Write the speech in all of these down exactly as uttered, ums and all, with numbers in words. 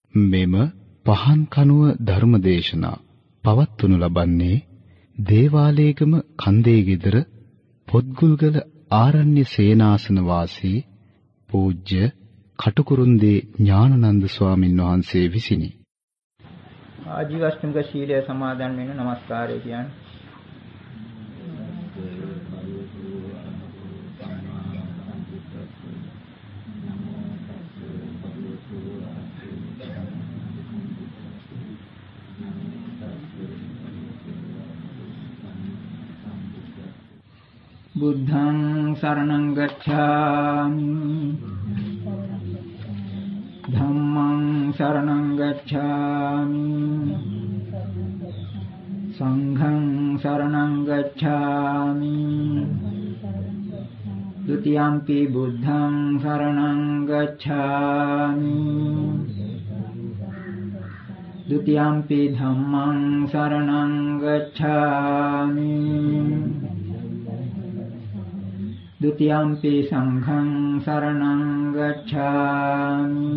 මෙම පහන් කනුව ධර්මදේශනා පවත්වනු ලබන්නේ දේවාලේගම කන්දේ ගෙදර පොත්ගුල්ගල ආරණ්‍ය සේනාසන වාසී පූජ්‍ය කටුකුරුන්දී ඥානানন্দ ස්වාමින් වහන්සේ විසිනි. ආජීවශ්‍රමික ශීලය සමාදන් වෙන নমස්කාරය කියන්නේ. බුද්ධං සරණං ගච්ඡාමි ධම්මං සරණං ගච්ඡාමි සංඝං සරණං ගච්ඡාමි ဒုတိယံ පි බුද්ධං සරණං ගච්ඡාමි ဒုတိယံ පි ධම්මං සරණං ගච්ඡාමි ဒုတိယံ පි සංඝං සරණං ගච්ඡාමි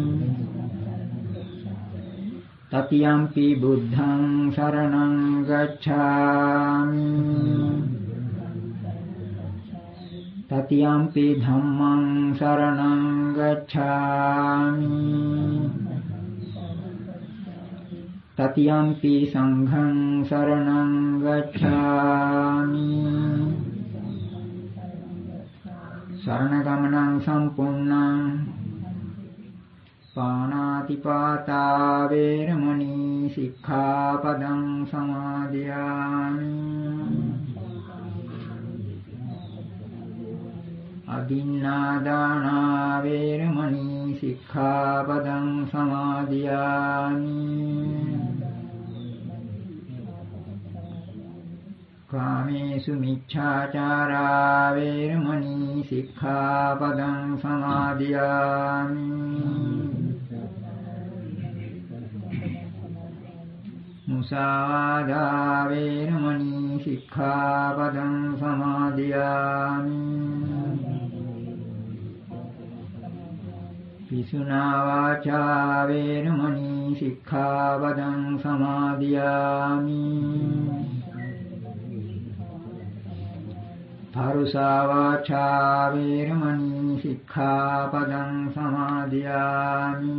တတိယံ පි බුද්ධං සරණං ගච්ඡාමි တတိယံ පි ධම්මං සරණං ගච්ඡාමි တတိယံ පි සංඝං සරණං ගච්ඡාමි සරණගමනං සම්පූර්ණං පාණාතිපාතා වේරමණී සික්ඛාපදං සමාදියාමි අදින්නාදානා වේරමණී සික්ඛාපදං සමාදියාමි කාමේසු මිච්ඡාචාරා වේරමණී සික්ඛාපදං සමාදියාමි මුසාවාදා වේරමණී සික්ඛාපදං සමාදියාමි පිසුනා වාචා වේරමණී සික්ඛාපදං සමාදියාමි පරුසා වාචා වේරමණී සික්ඛාපදං සමාදියාමි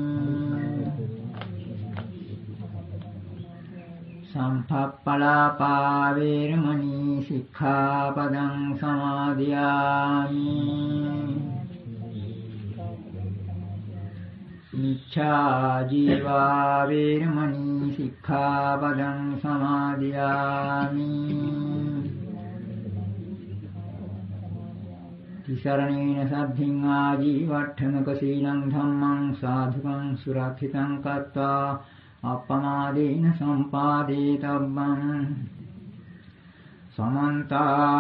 සම්පප්පලාපා වේරමණී සික්ඛාපදං සමාදියාමි මිච්ඡා ජීවා වේරමණී සික්ඛාපදං සමාදියාමි තිසරණේන සද්ධින් ආජීවට්ඨමක සීලං ධම්මං සාධුකං සුරක්ෂිතං කତ୍වා අප්පමාදේන සම්පාදේතබ්බං සමන්ත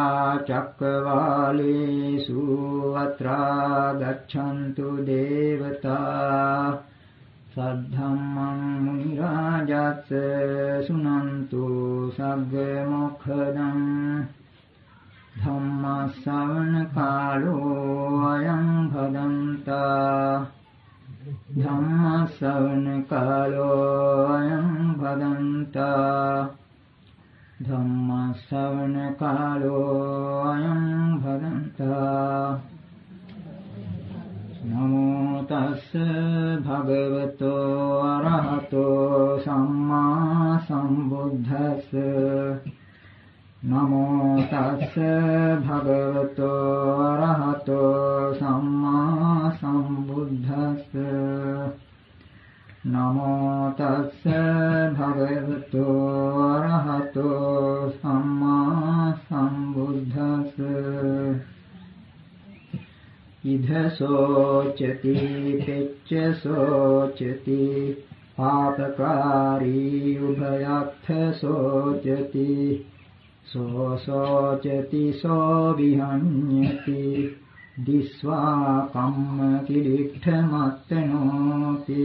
චක්කවාලේසු අත්‍රා ගච්ඡන්තු දේවතා සද්ධම්මං මුනි රාජස් සුනන්තු සග්ග මොක්ඛදං ධම්ම ශ්‍රවණ කාලෝ අයං භදන්තා ධම්ම ශ්‍රවණ කාලෝ අයං භදන්තා ධම්ම ශ්‍රවණ කාලෝ අයං භදන්තා නමෝ තස්ස භගවතෝ අරහතෝ සම්මා සම්බුද්දස්ස නමෝ තස්ස භගවතෝ අරහතෝ සම්මා සම්බුද්දස්ස නමෝ තස්ස භගවතෝ අරහතෝ සම්මා සම්බුද්දස්ස ඉදසෝචති පෙච්චසෝචති පාපකාරී උභයක්ඛසෝචති සෝසෝචති සෝ විහඤ්ඤති දිස්වා කම්ම කිලිට්ඨ මත්තනෝති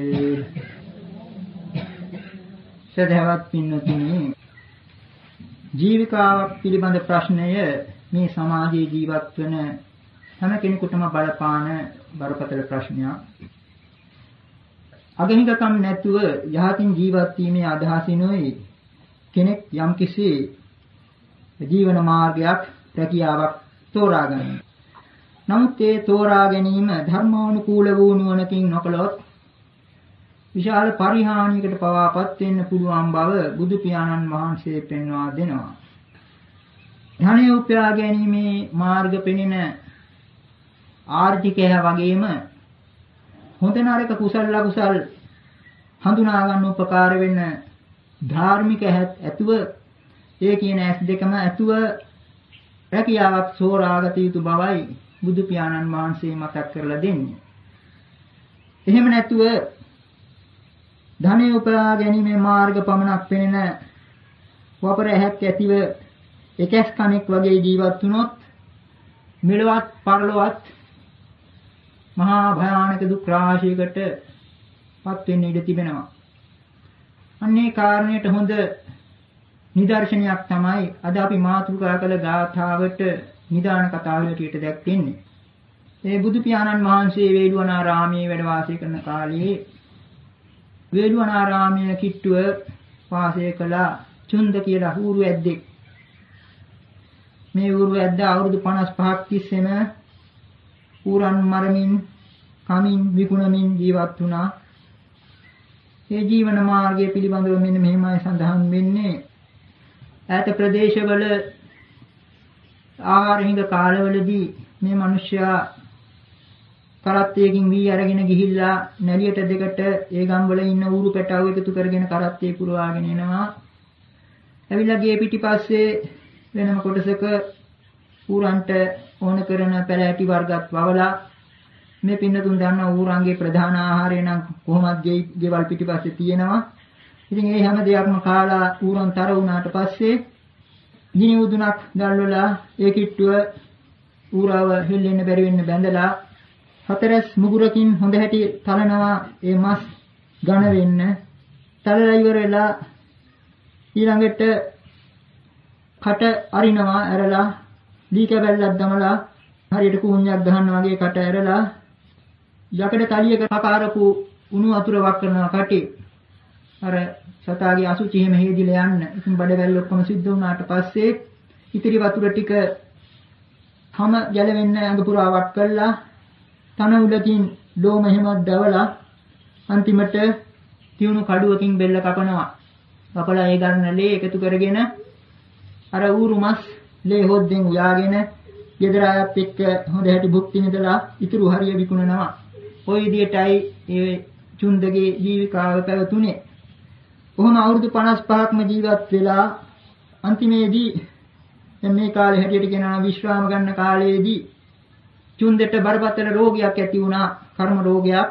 සදහවත් පින්නතුනි ජීවිකාවක් පිළිබඳ ප්‍රශ්නය මේ සමාජයේ ජීවත් වන හැම කෙනෙකුටම බලපාන බරපතල ප්‍රශ්නයක්. අගහිඟකම් නැතුව යහතින් ජීවත් වීමේ අදහසිනුයි කෙනෙක් යම්කිසි ජීවන මාර්ගයක් රැකියාවක් තෝරා ගන්නවා. නමුත් ඒ තෝරා ගැනීම ධර්මානුකූල වූ නුවණකින් නොකළොත් විශාල පරිහානියකට පවාපත් වෙන්න පුළුවන් බව බුදු පියාණන් වහන්සේ පෙන්වා දෙනවා. ධනය උපයා ගැනීමේ මාර්ග පෙනෙන ආර්ථිකය වගේම හොඳ නරක කුසල ලකුසල් හඳුනා ගන්න උපකාර වෙන ධාර්මික ඇතුව ඒ කියන ඇස් දෙකම ඇතුව රැකියාවක් සෝරාගත යුතු බවයි බුදු පියාණන් වහන්සේ මතක් කරලා දෙන්නේ. එහෙම නැතුව ධනය උපයා ගැනීමේ මාර්ග පමණක් පෙනෙන වපර ඇහැක් ඇතිව එකස් කණෙක් වගේ ජීවත් වුණොත් මෙලවත් පරලොවත් මහා භයානක දුක් රාශියකට පත් වෙන්න ඉඩ තිබෙනවා. අන්නේ කාරණයට හොඳ නිදර්ශනයක් තමයි අද අපි මාතෘකා කළ ගාථාවට නිදාන කතාව හැටියට දැක්වෙන්නේ. ඒ බුදු පියාණන් වහන්සේ වේළුවනාරාමයේ වැඩ වාසය කරන කාලයේ වේළුවනාරාමයේ කිට්ටුව වාසය කළ චුන්ද කියලා ඌරු ඇද්දෙක්. මේ ඌරු ඇද්ද අවුරුදු පනස් පහක් තිස්සේම ඌරන් මරමින් කමින් විකුණමින් ජීවත් වුණා. ඒ ජීවන මාර්ගය පිළිබඳව මෙන්න මෙහිමයි සඳහන් වෙන්නේ. ඈත ප්‍රදේශවල ආහාර හිඟ කාලවලදී මේ මිනිසයා කරත්තයකින් වී අරගෙන ගිහිල්ලා නැලියට දෙකට ඒ ගම්වල ඉන්න ඌරු පැටව එකතු කරගෙන කරත්තේ පුරවාගෙන එනවා. ඇවිල්ලා ගේ පිටිපස්සේ වෙනම කොටසක ඌරන්ට ඕන කරන පැලෑටි වර්ගත් වවලා මේ පින්නතුන් දන්නා ඌරන්ගේ ප්‍රධාන ආහාරය නම් කොහොමද ගෙවල් පිටිපස්සේ තියෙනවා. ඉතින් ඒ හැම දෙයක්ම කාලා ඌරන් තර වුණාට පස්සේ ගිනි උදුනක් දැල්වලා ඒ කිට්ටුව ඌරව හෙල්ලෙන්න බැරි වෙන්න බැඳලා හතරස් මුගුරකින් හොඳ හැටි තලනවා ඒ මස් ඝන වෙන්න. තලලා ඉවර වෙලා ඊළඟට කට අරිනවා ඇරලා දී කැබැල්ලක් දමලා හරියට කුණ්‍යක් ගහනවා වගේ කට ඇරලා යකඩ තලියක කකාරපු උණු වතුර වක් කරනවා කටේ. අර සතාගේ අසුචි හැම හේදිලා යන්න. ඉතින් බඩවැල් ඔක්කොම සිද්ධ වුණාට පස්සේ ඉතිරි වතුර ටික හැම ගැලවෙන්න අඟ පුරාවක් කළා. තන උලකින් ලෝම හැමක් දවලා අන්තිමට තියුණු කඩුවකින් බෙල්ල කපනවා. කපලා ඒ ගන්න ලේ එකතු කරගෙන අර ඌරු මස් ලේ හොද්දෙන් උයාගෙන ගෙදර ආයත් එක්ක හොඳ හැටි භුක්ති විඳලා ඉතුරු හරිය විකුණනවා. ওই විදියටයි ඒ චුන්දගේ ජීවිකාව පැවතුනේ. කොහොම අවුරුදු පනස් පහක්ම ජීවත් වෙලා අන්තිමේදී දැන් මේ කාලේ හැටියට කියනවා විශ්‍රාම ගන්න කාලයේදී චුන්දට බරපතල රෝගයක් ඇති වුණා. කර්ම රෝගයක්.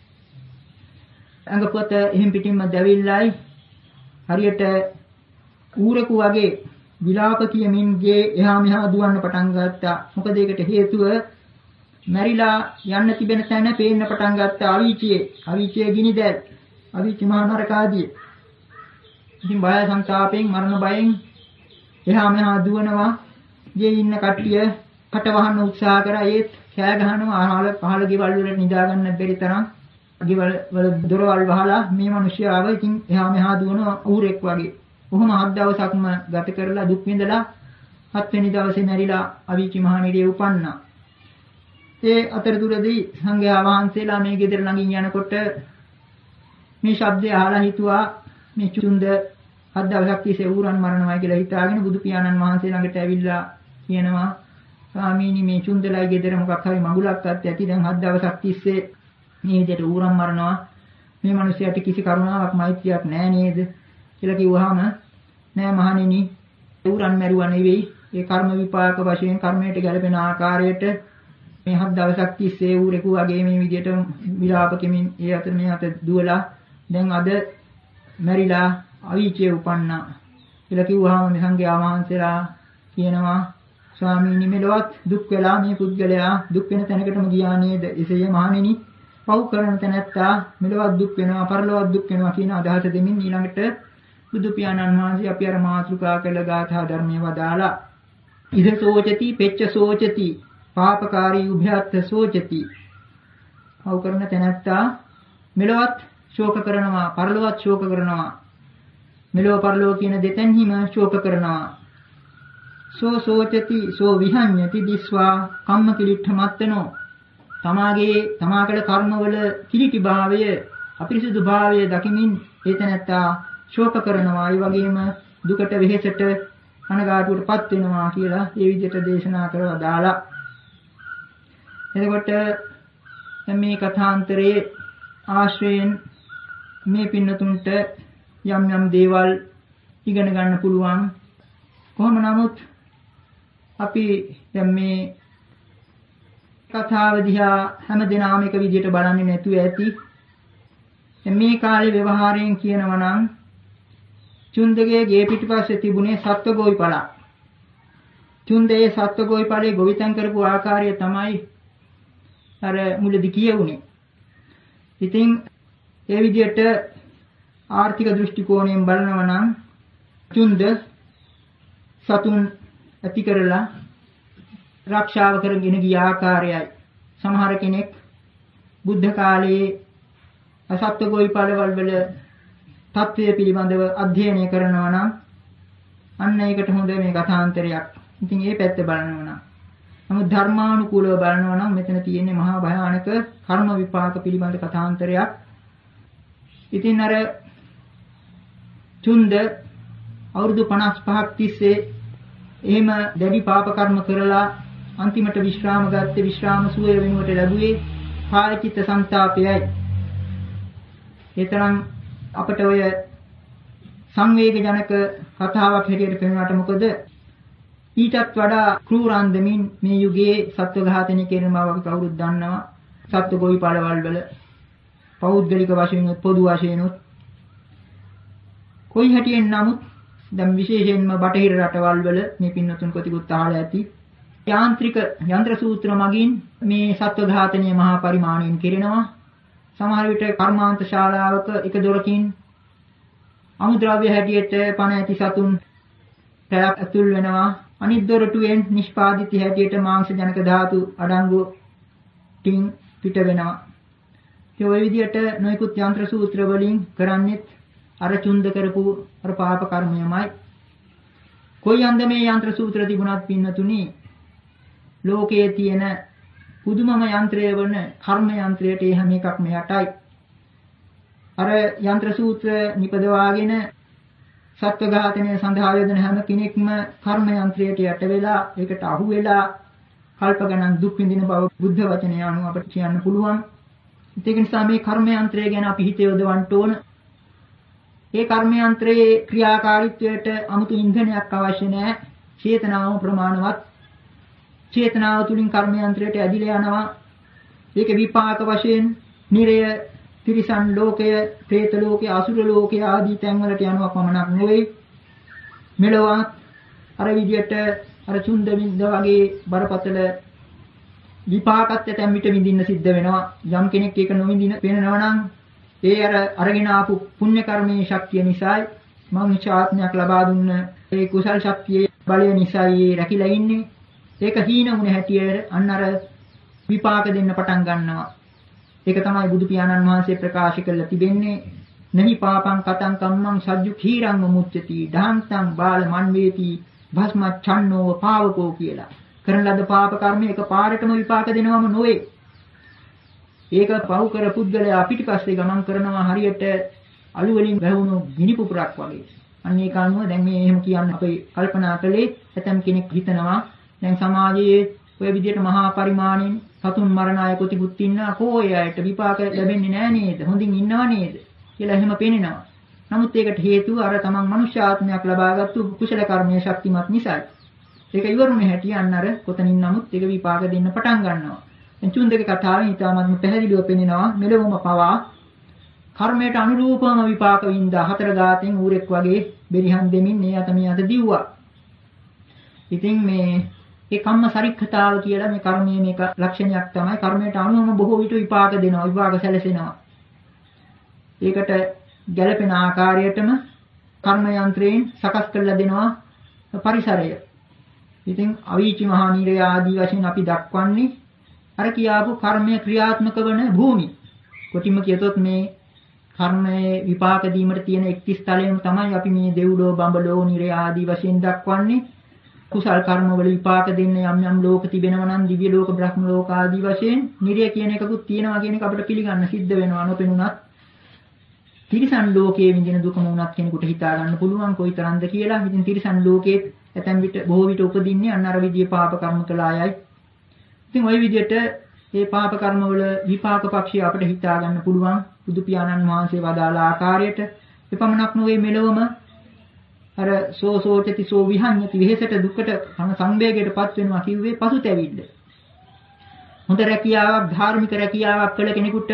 අඟපොත එහෙම් පිටින්ම දැවිල්ලයි හරියට ඌරෙකු වගේ විලාප කියමින් ගේ එහා මෙහා දුවන්න පටන් ගත්තා. මොකද ඒකට හේතුව මැරිලා යන්න තිබෙන තැන පේන්න පටන් ගත්තා අවීචියේ. අවීචියේ ගිනිදැල්. අවීචි මහා නරකාදී. ඉතින් බය සංතාපයෙන් මරණ බයෙන් එහා මෙහා දුවනවා. ගේ ඉන්න කට්ටිය කට වහන්න උත්සාහ කරා. ඒත් කෑ ගහනවා අහල පහල ගෙවල් වල නිදා ගන්න බැරි තරම්. ගෙවල් වල දොරවල් වහලා මේ මිනිස්යාව ඉතින් එහා මෙහා දුවනවා ඌරෙක් වගේ. කොහොම හත් දවසක්ම ගත කරලා දුක් විඳලා හත් වෙනි දවසේ මැරිලා අවීචි මහණිරිය උපන්නා. ඒ අතරතුරදී සංඝයා වහන්සේලා මේ ගෙදර ළඟින් යනකොට මේ ශබ්දය අහලා හිතුවා මේ චුන්ද හත් දවසක් තිස්සේ ඌරන් මරණවයි කියලා හිතාගෙන බුදු පියාණන් වහන්සේ ළඟට ඇවිල්ලා කියනවා ස්වාමීනි මේ චුන්දලයි ගෙදර මොකක් හරි මඟුලක් අත් ඇති දැන් හත් දවසක් තිස්සේ මේ විදිහට ඌරන් මරනවා මේ මිනිහයාට කිසි කරුණාවක් මෛත්‍රියක් නැහැ නේද කියලා කිව්වහම නෑ මහණෙනි ඌරන් මැරුවා නෙවෙයි ඒ කර්ම විපාක වශයෙන් කර්මයට ගැලපෙන ආකාරයට මේ හත් දවසක් තිස්සේ ඌරෙකු වගේ මේ විදිහට විලාප කෙමින් ඒ අතර මේ අත දුවලා දැන් අද මැරිලා අවීචිය උපන්නා කියලා කිව්වහම මේ සංඝයා වහන්සේලා කියනවා ස්වාමීනි මෙලොවත් දුක් වෙලා මේ පුද්ගලයා දුක් වෙන තැනකටම ගියා නේද එසේය මහණෙනි පව් කරන තැනැත්තා මෙලොවත් දුක් වෙනවා පරලොවත් දුක් වෙනවා කියන අදහස දෙමින් ඊළඟට බුදු පියාණන් වහන්සේ අපි අර මාතෘකා කළ ගාථා ධර්මයේ වදාලා ඉද සෝචති පෙච්ච සෝචති පාපකාරී උභයත්ථ සෝචති පව් කරන තැනැත්තා මෙලොවත් ශෝක කරනවා, පරලොවත් ශෝක කරනවා. මෙලොව පරලොව කියන දෙතෙන්හිම ශෝක කරනවා. සෝ සෝචති සෝ විහඤ්ඤති දිස්වා කම්ම කිලිට්ඨ මත්තනෝ. තමාගේ තමාකල කර්මවල කිලිටි භාවය, අපිරිසුදු භාවය දකිමින් ඒතනත්තා ශෝක කරනවා. ඒ වගේම දුකට වෙහෙසට අනගාටුවටපත් වෙනවා කියලා ඒ විදිහට දේශනා කරලා දාලා. එතකොට මේ කථාන්තරයේ ආශ්‍රයෙන් මේ පින්නතුන්ට යම් යම් දේවල් ඉගෙන ගන්න පුළුවන්. කොහොම නමුත් අපි දැන් මේ කතාව දිහා හැමදෙනාම එක විදිහට බලන්නේ නැතුව ඇති. මේ කාලේ ව්‍යවහාරයෙන් කියනවා නම් චුන්දගේ ගේ පිටිපස්සේ තිබුණේ සත්වගෝයි පළක්. චුන්දේ සත්වගෝයි පළේ ගොවිතැන් කරපු ආකාරය තමයි අර මුලදී කියවුනේ. ඉතින් ඒ විදිහට ආර්ථික දෘෂ්ටි කෝණයෙන් බලනවා නම් චුන්ද සතුන් ඇති කරලා ආරක්ෂාව කරගෙන ගිය ආකාරයයි. සමහර කෙනෙක් බුද්ධ කාලයේ අසත්වගෝයි පළවල් වල තත්ත්වය පිළිබඳව අධ්‍යයනය කරනවා නම් අන්න ඒකට හොඳ මේ කථාන්තරයක්. ඉතින් ඒ පැත්ත බලනවා නම් නමුත් ධර්මානුකූලව බලනවා නම් මෙතන තියෙන්නේ මහා භයානක කර්ම විපාක පිළිබඳ කථාන්තරයක්. ඉතින් අර චුන්ද අවුරුදු පනස් පහක් තිස්සේ එහෙම දැඩි පාප කර්ම කරලා අන්තිමට විශ්‍රාම ගත්තේ විශ්‍රාම සුවය වෙනුවට ලැබුවේ කාය චිත්ත සංතාපයයි. ඒතරම් අපට ඔය සංවේගජනක කතාවක් හැටියට පෙනුනට මොකද ඊටත් වඩා ක්‍රූරාන්දමින් මේ යුගයේ සත්ව ඝාතනය කරන බව අපි කවුරුත් දන්නවා. සත්ව ගොවි පළවල් වල පෞද්ගලික වශයෙන් පොදු වශයෙන් කොයි හැටියෙන් නමුත් දැන් විශේෂයෙන්ම බටහිර රටවල් වල මේ පින්නතුන් කොටිකුත් අහලා ඇති යාන්ත්‍රික යන්ත්‍ර සූත්‍ර මගින් මේ සත්ව ඝාතනය මහා පරිමාණයෙන් කෙරෙනවා. සමහර විට කර්මාන්ත ශාලාවක එක දොරකින් අමුද්‍රව්‍ය හැටියට පණ ඇති සතුන් පැයක් ඇතුල් වෙනවා. අනිත් දොරටුවෙන් නිෂ්පාදිත හැටියට මාංශ ජනක ධාතු අඩංගු ටින් පිට වෙනවා. ඒ ඔය විදිහට නොයෙකුත් යන්ත්‍ර සූත්‍ර වලින් කරන්නේත් අර චුන්ද කරපු අර පාප කර්මයමයි. කොයි අන්දමේ යන්ත්‍ර සූත්‍ර තිබුණත් පින්නතුනි ලෝකයේ තියෙන පුදුමම යන්ත්‍රය වන කර්ම යන්ත්‍රයට ඒ හැම එකක්ම යටයි. අර යන්ත්‍ර සූත්‍ර නිපදවාගෙන සත්ව ඝාතනය සඳහා යොදන හැම කෙනෙක්ම කර්ම යන්ත්‍රයට යට වෙලා ඒකට අහු වෙලා කල්ප ගණන් දුක් විඳින බව බුද්ධ වචනය අනුව අපට කියන්න පුළුවන්. ඒක නිසා මේ කර්ම යන්ත්‍රය ගැන අපි හිත යොදවන්න ඕන. ඒ කර්ම යන්ත්‍රයේ ක්‍රියාකාරීත්වයට 아무තු ඉන්ධනයක් අවශ්‍ය නැහැ. චේතනාව ප්‍රමාණවත්. චේතනාව තුලින් කර්ම යන්ත්‍රයට ඇදිලා යනවා. ඒක විපාක වශයෙන් නිරය, තිරිසන් ලෝකය, പ്രേත ලෝකය, අසුර ලෝකය ආදී තැන්වලට යනවා පමණක් නෙවෙයි. මෙලොවත් අර විදියට අර චුන්ද විඳ වගේ බරපතල විපාකත් ඇතැම් විට විඳින්න සිද්ධ වෙනවා. යම් කෙනෙක් ඒක නොවිඳින වෙනවා නම් ඒ අර අරගෙන ආපු පුණ්‍ය කර්මයේ ශක්තිය නිසායි මනුෂ්‍යාත්මයක් ලබා දුන්න ඒ කුසල් ශක්තියේ බලය නිසායි රැකිලා ඉන්නේ. ඒක හීන වුණ හැටියට අන්න අර විපාක දෙන්න පටන් ගන්නවා. ඒක තමයි බුදු පියාණන් වහන්සේ ප්‍රකාශ කළා තිබෙන්නේ. නහි පාපං කතං කම්මං සජ්ජු khīරං මුච්චති දහංතං බාල මන්වේති භස්මච්ඡන්නෝ පාවකෝ කියලා. කරන ලද පාප කර්ම එක පාරටම විපාක දෙනවම නොවේ. ඒක පහු කර පුද්ගලයා පිටිපස්සේ ගමන් කරනවා හරියට අලු වලින් වැහුණු ගිනි පුපුරක් වගේ. අන්න ඒක අනුව දැන් මේ එහෙම කියන්න අපි කල්පනා කළේ ඇතම් කෙනෙක් හිතනවා දැන් සමාජයේ ඔය විදිහට මහා පරිමාණයෙන් සතුන් මරණ අය කොටිකුත් ඉන්නා කෝය අයට විපාක ලැබෙන්නේ නැහැ නේද? හොඳින් ඉන්නව නේද? කියලා එහෙම පේනවා. නමුත් ඒකට හේතුව අර තමන් මනුෂ්‍ය ආත්මයක් ලබාගත්තු කුසල කර්මයේ ශක්තිමත් නිසායි. ඒක ඉවරුනේ හැටියන් අර කොතනින් නමුත් ඒක විපාක දෙන්න පටන් ගන්නවා. දැන් චුන්දගේ කතාවෙන් ඊටාත්ම පැහැදිලිව පෙනෙනවා මෙලොවම පවා කර්මයට අනුරූපවම විපාක වින්දා හතර ගාතෙන් ඌරෙක් වගේ බෙරිහන් දෙමින් මේ අත මේ අත දිව්වා. ඉතින් මේ ඒ කම්ම සරික්ඛතාව කියලා මේ කර්මයේ මේක ලක්ෂණයක් තමයි. කර්මයට අනුවම බොහෝ විට විපාක දෙනවා, විපාක සැලසෙනවා. ඒකට ගැළපෙන ආකාරයටම කර්ම යන්ත්‍රයෙන් සකස් කරලා දෙනවා පරිසරය. ඉතින් අවීචි මහා නීරය ආදී වශයෙන් අපි දක්වන්නේ අර කියාපු කර්මය ක්‍රියාත්මක වන භූමි. කොටිම කියතොත් මේ කර්මයේ විපාක දීමට තියෙන එක්තිස් තලයෙන් තමයි අපි මේ දෙව්ලෝ බඹලෝ නිරය ආදී වශයෙන් දක්වන්නේ. කුසල් කර්ම වල විපාක දෙන්න යම් යම් ලෝක තිබෙනවා නම් දිව්‍ය ලෝක බ්‍රහ්ම ලෝක ආදී වශයෙන් නිරය කියන එකකුත් තියෙනවා කියන එක අපිට පිළිගන්න සිද්ධ වෙනවා නොපෙනුනත්. තිරිසන් ලෝකයේ විඳින දුකම උනත් කෙනෙකුට හිතා ගන්න පුළුවන් කොයිතරම්ද කියලා. ඉතින් තිරිසන් ලෝකයේ ඇතැම් විට බොහෝ විට උපදින්නේ අන්න අර විදියේ පාප කර්ම කළ අයයි. ඉතින් ওই විදියට මේ පාප කර්ම වල විපාක පක්ෂය අපිට හිතා ගන්න පුළුවන් බුදු පියාණන් වහන්සේ වදාළ ආකාරයට. එපමණක් නොවේ මෙලොවම අර සෝසෝචති සෝ විහඤ්ඤති විහෙසට දුකට කන සංවේගයටපත් වෙනවා කිව්වේ පසුතැවිල්ල. හොඳ රැකියාවක් ධාර්මික රැකියාවක් කළ කෙනෙකුට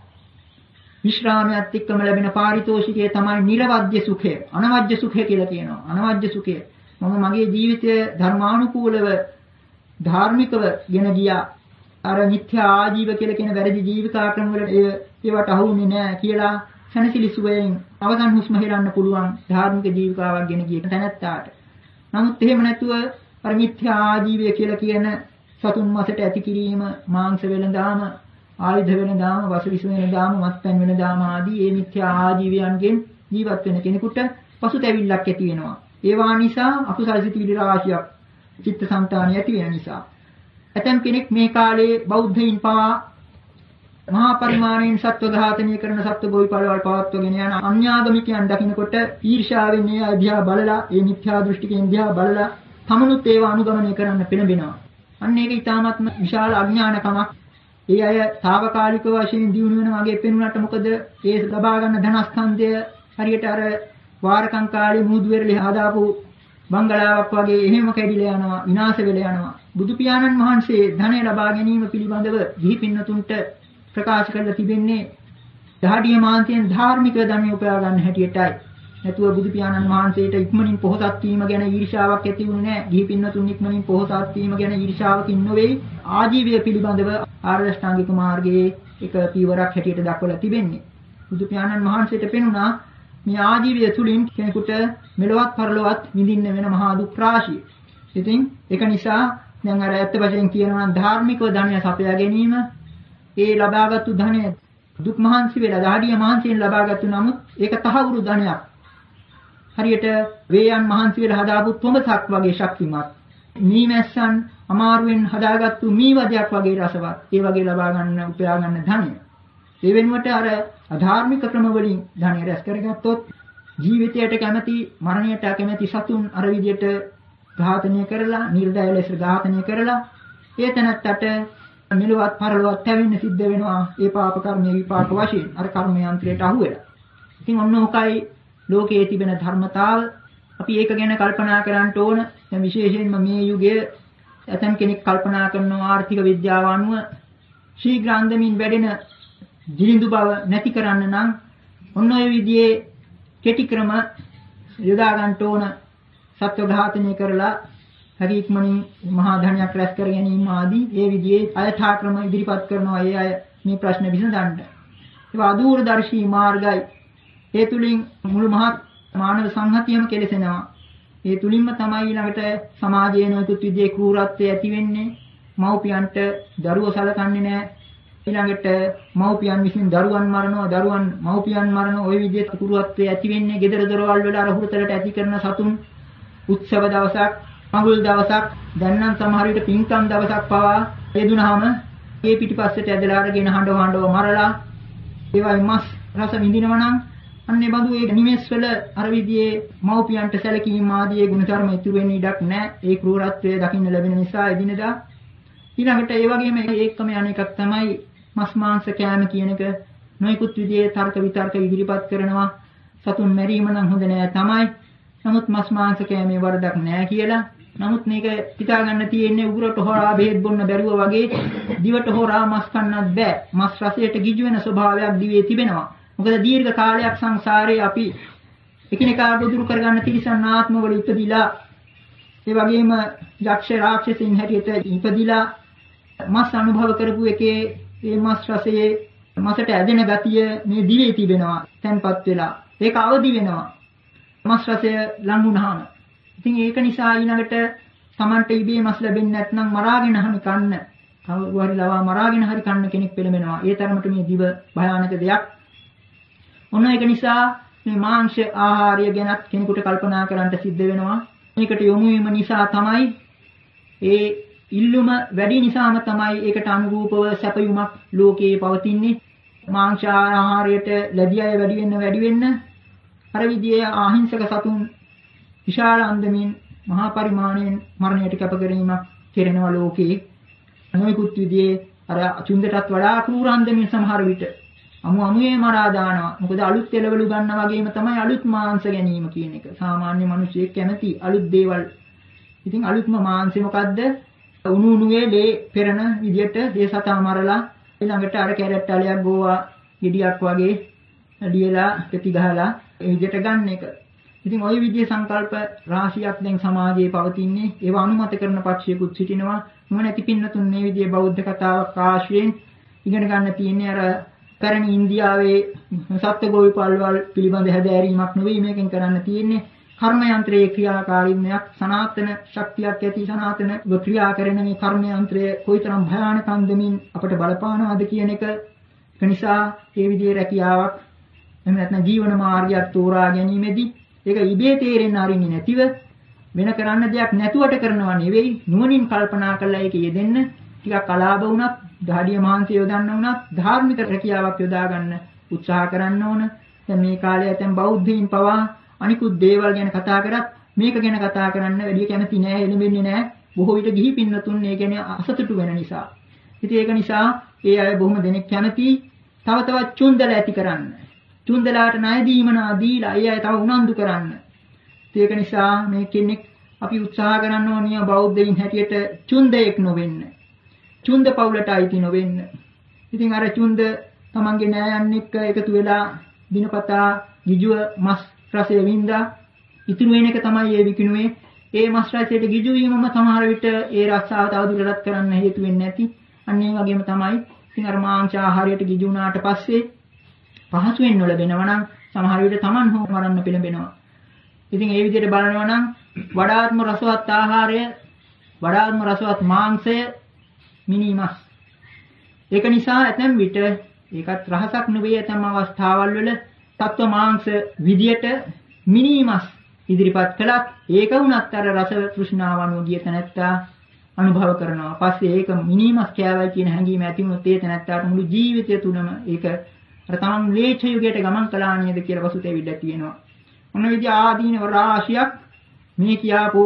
විශ්‍රාමයත් එක්කම ලැබෙන පාරිතෝෂිකය තමයි නිර්වද්‍ය සුඛය. අනවජ්‍ය සුඛය කියලා කියනවා. අනවජ්‍ය සුඛය. මම මගේ ජීවිතය ධර්මානුකූලව ධාර්මිකව ගෙන ගියා. අර මිත්‍යා ආජීව කියලා කියන වැරදි ජීවිතා ක්‍රම වල ඒවට අහුුනේ නැහැ කියලා සනසිලි සුවයෙන් අවසන් හුස්ම හෙලන්න පුළුවන් ධාර්මික ජීවිකාවක් ගෙන ගිය තැනැත්තාට. නමුත් එහෙම නැතුව අර මිත්‍යා ආජීවය කියලා කියන සතුන් මසට ඇති කිරීම, මාංශ වෙළඳාම, ආයුධ වෙළඳාම, වසවිස වෙළඳාම, මත්පැන් වෙළඳාම ආදී මේ මිත්‍යා ආජීවයන්ගෙන් ජීවත් වෙන කෙනෙකුට පසුතැවිල්ලක් ඇති වෙනවා. ඒවා නිසා අකුසල සිතිවිලි රාශියක් චිත්තසංතානිය ඇති වෙන නිසා. ඇතම් කෙනෙක් මේ කාලේ බෞද්ධයින් පවා මහා පරිමාණයෙන් සත්ව ඝාතනය කරන සත්ව ගොවිපළවල් පවත්වගෙන යන අන්‍යාගමිකයන් දකින්නකොට ඊර්ෂ්‍යාවෙන් ඒ අධ්‍යා බලලා ඒ මිත්‍යා දෘෂ්ටිකෙන් දිහා බලලා තමනුත් ඒවා අනුගමනය කරන්න පෙළඹෙනවා. අන්න ඒක ඊටාත්ම විශාල අඥානකමක්. ඒ අය తాවකාලික වශයෙන් දිනු වෙන වගේ පෙනුනට මොකද ඒ ලබා ගන්න ධනස්කන්ධය හරියට අර වාරකම් කාලේ මූදු වෙරළේ හදාපු බංගලාවක් වගේ එහෙම කැඩිලා යනවා, විනාශ වෙලා යනවා. බුදු පියාණන් වහන්සේ ධනය ලබා ගැනීම පිළිබඳව ගිහි පින්නතුන්ට ප්‍රකාශ කරලා තිබෙන්නේ දහඩිය මාන්තයෙන් ධාර්මික ධනය උපයා ගන්න හැටියටයි. නැතුව බුදු පියාණන් වහන්සේට ඉක්මනින් පොහොසත් වීම ගැන ඊර්ෂාවක් ඇති වුණේ නැහැ. ගිහි පින්නතුන් ඉක්මනින් පොහොසත් වීම ගැන ඊර්ෂාවකින් නොවේ. ආජීවය පිළිබඳව ආර්ය අෂ්ටාංගික මාර්ගයේ එක පියවරක් හැටියට දක්වලා තිබෙන්නේ. බුදු පියාණන් වහන්සේට පෙනුණා මේ ආජීවය තුලින් කෙනෙකුට මෙලොවත් පරලොවත් විඳින්න වෙන මහා දුක් රාශිය. ඉතින් ඒක නිසා දැන් අර ඇත්ත වශයෙන් කියනවා නම් ධාර්මිකව ධනය සපයා ගැනීම ඒ ලබාගත්තු ධනය දුක් මහන්සි වෙලා දහඩිය මහන්සියෙන් ලබාගත්තු නමුත් ඒක තහවුරු ධනයක්. හරියට වේයන් මහන්සි වෙලා හදාපු තොඹසක් වගේ ශක්තිමත්. මීමැස්සන් අමාරුවෙන් හදාගත්තු මීවදයක් වගේ රසවත්. ඒ වගේ ලබා ගන්න උපයා ගන්න ධනය. ඒ වෙනුවට අර අධාර්මික ක්‍රම වලින් ධනය රැස් කරගත්තොත් ජීවිතයට කැමැති මරණයට කැමැති සතුන් අර විදියට ඝාතනය කරලා නිර්දය ලෙස ඝාතනය කරලා ඒ තැනත්තට මෙලොවත් පරලොවත් තැවෙන්න සිද්ධ වෙනවා. ඒ පාප කර්මයේ විපාක වශයෙන් අර කර්ම යන්ත්‍රයට අහු වෙලා. ඉතින් ඔන්න ඔකයි ලෝකයේ තිබෙන ධර්මතාව. අපි ඒක ගැන කල්පනා කරන්න ඕන. දැන් විශේෂයෙන්ම මේ යුගයේ ඇතම් කෙනෙක් කල්පනා කරනවා ආර්ථික විද්‍යාව අනුව ශීඝ්‍රාන්දමින් වැඩෙන දිලිඳු බව නැති කරන්න නම් ඔන්න ඔය විදිහේ කෙටි ක්‍රම යොදා ගන්න ඕන. සත්ව ඝාතනය කරලා හරි ඉක්මනින් මහා ධනයක් රැස් කර ගැනීම ආදී ඒ විදිහේ අයථා ක්‍රම ඉදිරිපත් කරනවා. ඒ අය මේ ප්‍රශ්න විසඳන්න. ඒවා අදූරදර්ශී මාර්ගයි. ඒ තුලින් මුළු මහත් මානව සංහතියම කෙලසෙනවා. ඒ තුලින්ම තමයි ඊළඟට සමාජයේ නොයෙකුත් විදිහේ ක්‍රූරත්වය ඇති වෙන්නේ. මව්පියන්ට දරුවෝ සලකන්නේ නැහැ. ඊළඟට මව්පියන් විසින් දරුවන් මරනවා, දරුවන් මව්පියන් මරනවා. ওই විදිහේ ක්‍රූරත්වය ඇති වෙන්නේ gedara දොරවල් වල අර හුරතලට ඇති කරන සතුන් උත්සව දවසක්, මඟුල් දවසක්, දැන් නම් සමහර විට පින්කම් දවසක් පවා යෙදුනහම ඒ පිටිපස්සට ඇදලා අරගෙන හඬව හඬව මරලා ඒවයි මස් රස විඳිනවා නම් අන්නේ බඳු ඒ නිමෙස් වල අර විදිහේ මව්පියන්ට සැලකීම් ආදී ඒ ගුණ ධර්ම ඉතුරු වෙන්න ඉඩක් නැහැ. ඒ ක්‍රූරත්වය දකින්න ලැබෙන නිසා එදිනදා ඊළඟට ඒ වගේම ඒකම යන එකක් තමයි මස් මාංශ කෑම කියන එක. නොයෙකුත් විදිහේ තර්ක විතර්ක ඉදිරිපත් කරනවා. සතුන් මැරීම නම් හොඳ නෑ තමයි. නමුත් මස් මාංශ කෑමේ වරදක් නෑ කියලා. නමුත් මේක හිතා ගන්න තියෙන්නේ උගුරට හොරා බෙහෙත් බොන්න බැරුව වගේ දිවට හොරා මස් කන්නත් බෑ. මස් රසයට ගිජු වෙන ස්වභාවයක් දිවේ තිබෙනවා. මොකද දීර්ඝ කාලයක් සංසාරේ අපි එකිනෙකා ගොදුරු කරගන්න තිරිසන් ආත්මවල ඉපදිලා ඒ වගේම යක්ෂ රාක්ෂසින් හැටියට ඉපදිලා මස් අනුභව කරපු එකේ මේ මස් රසයේ මසට ඇදෙන ගතිය මේ දිවේ තිබෙනවා. තැන්පත් වෙලා ඒක අවදි වෙනවා. මස් රසය ලං වුණාම. ඉතින් ඒක නිසා ඊළඟට Tamante ඉබේ මස් ලැබෙන්නේ නැත්නම් මරාගෙන හරි කන්න. කවුරු හරි ලවා මරාගෙන හරි කන්න කෙනෙක් පෙළඹෙනවා. ඒ තරමට මේ දිව භයානක දෙයක්. ඔන්න ඒක නිසා මේ මාංශ ආහාරය ගැනත් කෙනෙකුට කල්පනා කරන්න සිද්ධ වෙනවා. මේකට යොමු වීම නිසා තමයි ඒ ඉල්ලුම වැඩි නිසාම තමයි ඒකට අනුරූපව සැපයුමක් ලෝකයේ පවතින්නේ. මාංශ ආහාරයට ලැබිය අය වැඩි වෙන්න වැඩි වෙන්න අර විදියේ අහිංසක සතුන් විශාල අන්දමින් මහා පරිමාණයෙන් මරණයට කැප කිරීමක් කෙරෙනවා ලෝකයේ. නොයෙකුත් විදියේ අර චුන්දටත් වඩා කෲර අන්දමින් සමහර විට අමු අමුයේ මරා දානවා. මොකද අලුත් එළවලු ගන්න වගේම තමයි අලුත් මාංශ ගැනීම කියන එක. සාමාන්‍ය මිනිස්සෙක් කැමති අලුත් දේවල්. ඉතින් අලුත්ම මාංශය මොකද්ද? උණු උණුවේ ලේ පෙරන විදියට දේ සතා මරලා ඊළඟට අර කැරට් අලයක් ගෝවා ගෙඩියක් වගේ ලියලා පෙති ගහලා ඒ විදියට ගන්න එක. ඉතින් ওই විදිහේ සංකල්ප රාශියක් දැන් සමාජයේ පවතින්නේ. ඒවා අනුමත කරන පක්ෂයකුත් සිටිනවා. මොනැති පින්නතුන් මේ විදිහේ බෞද්ධ කතාවක් ආශ්‍රයෙන් ඉගෙන ගන්න තියෙන්නේ අර පැරණි ඉන්දියාවේ සත්ත්වගෝවිපල්වල් පිළිබඳ හැදෑරීමක් නෙවෙයි මේකෙන් කරන්න තියෙන්නේ. කර්ම යන්ත්‍රයේ ක්‍රියාකාරීත්වයක් සනාතන ශක්තියක් ඇති සනාතන ක්‍රියා කරන මේ කර්ම යන්ත්‍රය කොයිතරම් භයානක අන්දමින් අපට බලපානවද කියන එක. ඒ නිසා මේ විදිහේ රැකියාවක් එහෙම නැත්නම් ජීවන මාර්ගයක් තෝරා ගැනීමේදී ඒක ඉබේ තේරෙන්න අරින්නේ නැතිව වෙන කරන්න දෙයක් නැතුවට කරනවා නෙවෙයි නුවණින් කල්පනා කරලා ඒක යෙදෙන්න ටිකක් අලාභ වුණත් දහඩිය මහන්සිය යොදන්න වුණත් ධාර්මික රැකියාවක් යොදා ගන්න උත්සාහ කරන්න ඕන. දැන් මේ කාලේ ඇතැම් බෞද්ධයින් පවා අනිකුත් දේවල් ගැන කතා කරත් මේක ගැන කතා කරන්න වැඩි කැමති නෑ එළඹෙන්නේ නෑ. බොහෝ විට ගිහි පින්නතුන් මේ ගැන අසතුටු වෙන නිසා. ඉතින් ඒක නිසා ඒ අය බොහොම දෙනෙක් කැමති තව තවත් චුන්දල ඇති කරන්න. චුන්දලාට ණය දීමනා දීලා අය තව උනන්දු කරන්න. ඒක නිසා මේ කෙනෙක් අපි උත්සාහ කරන්න ඕනිය බෞද්ධයින් හැටියට චුන්දයෙක් නොවෙන්න. චුන්ද පවුලට අයිති නොවෙන්න. ඉතින් අර චුන්ද තමන්ගේ නෑයන් එක්ක එකතු වෙලා දිනපතා ගිජුව මස් රසය වින්දා ඉතුරු වෙන එක තමයි ඒ විකිණුවේ. ඒ මස් රසයට ගිජු වීමම සමහර විට ඒ රසාව තවදුරටත් කරන්න හේතු වෙන්නේ නැති. අන්න ඒ වගේම තමයි ඉතින් අර මාංශ ආහාරයට ගිජු වුණාට පස්සේ පහසුවෙන් නොලැබෙනවා නම් සමහර විට Taman හෝ මරන්න පෙළඹෙනවා. ඉතින් ඒ විදිහට බලනවා නම් වඩාත්ම රසවත් ආහාරය වඩාත්ම රසවත් මාංශය මිනිමස්. ඒක නිසා ඇතැම් විට ඒකත් රහසක් නෙවෙයි ඇතැම් අවස්ථාවල් වල තත්ත්ව මාංශ විදියට මිනිමස් ඉදිරිපත් කළත් ඒක වුණත් අර රස තෘෂ්ණාව අනුව ගිය තැනැත්තා අනුභව කරනවා. පස්සේ ඒක මිනිමස් කෑවයි කියන හැඟීම ඇති වුණොත් ඒ තැනැත්තාට මුළු ජීවිතය තුනම ඒක අර තමන් ලේච්ඡ යුගයට ගමන් කළා නේද කියලා වසුතේ විඩ තියෙනවා. මොන විදිහ ආදීනව රාශියක් මේ කියාපු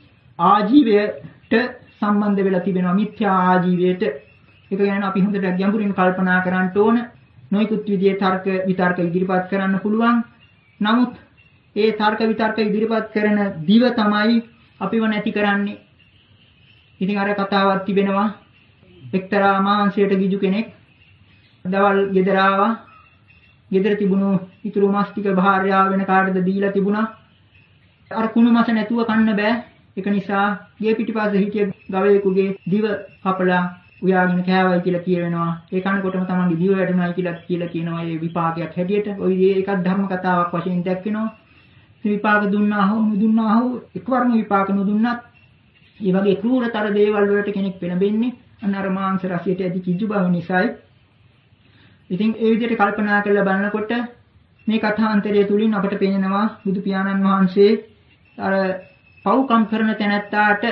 ආජීවයට සම්බන්ධ වෙලා තිබෙනවා මිත්‍යා ආජීවයට. ඒක ගැන අපි හොඳට ගැඹුරින් කල්පනා කරන්න ඕන. නොයෙකුත් විදිහේ තර්ක විතර්ක ඉදිරිපත් කරන්න පුළුවන්. නමුත් ඒ තර්ක විතර්ක ඉදිරිපත් කරන දිව තමයි අපිව නැති කරන්නේ. ඉතින් අර කතාවක් තිබෙනවා එක්තරා මාංශයට ගිජු කෙනෙක් දවල් ගෙදර ආවා. ගෙදර තිබුණු ඉතුරු මස් ටික භාර්යාව වෙන කාටද දීලා තිබුණා. අර කුණු මස නැතුව කන්න බෑ. ඒක නිසා ගේ පිටිපස්සේ හිටිය ගවයෙකුගේ දිව කපලා උයාගෙන කෑවයි කියලා කියවෙනවා. ඒ කනකොටම තමන්ගේ දිව වැටුණායි කියලා කියලා කියනවා. ඒ විපාකයක් හැටියට. ඔය ඒකත් ධර්ම කතාවක් වශයෙන් දැක්කෙනවා. විපාක දුන්නා හෝ නුදුන්නා හෝ එක්වරම විපාක නුදුන්නත් මේ වගේ ක්‍රූරතර දේවල් වලට කෙනෙක් පෙළඹෙන්නේ අන්න අර මාංශ රසයට ඇති කිජු බව නිසායි. ඉතින් ඒ විදිහට කල්පනා කරලා බලනකොට මේ කථාන්තරය තුලින් අපට පේනවා බුදු පියාණන් වහන්සේ අර පව්කම් කරන තැනැත්තාට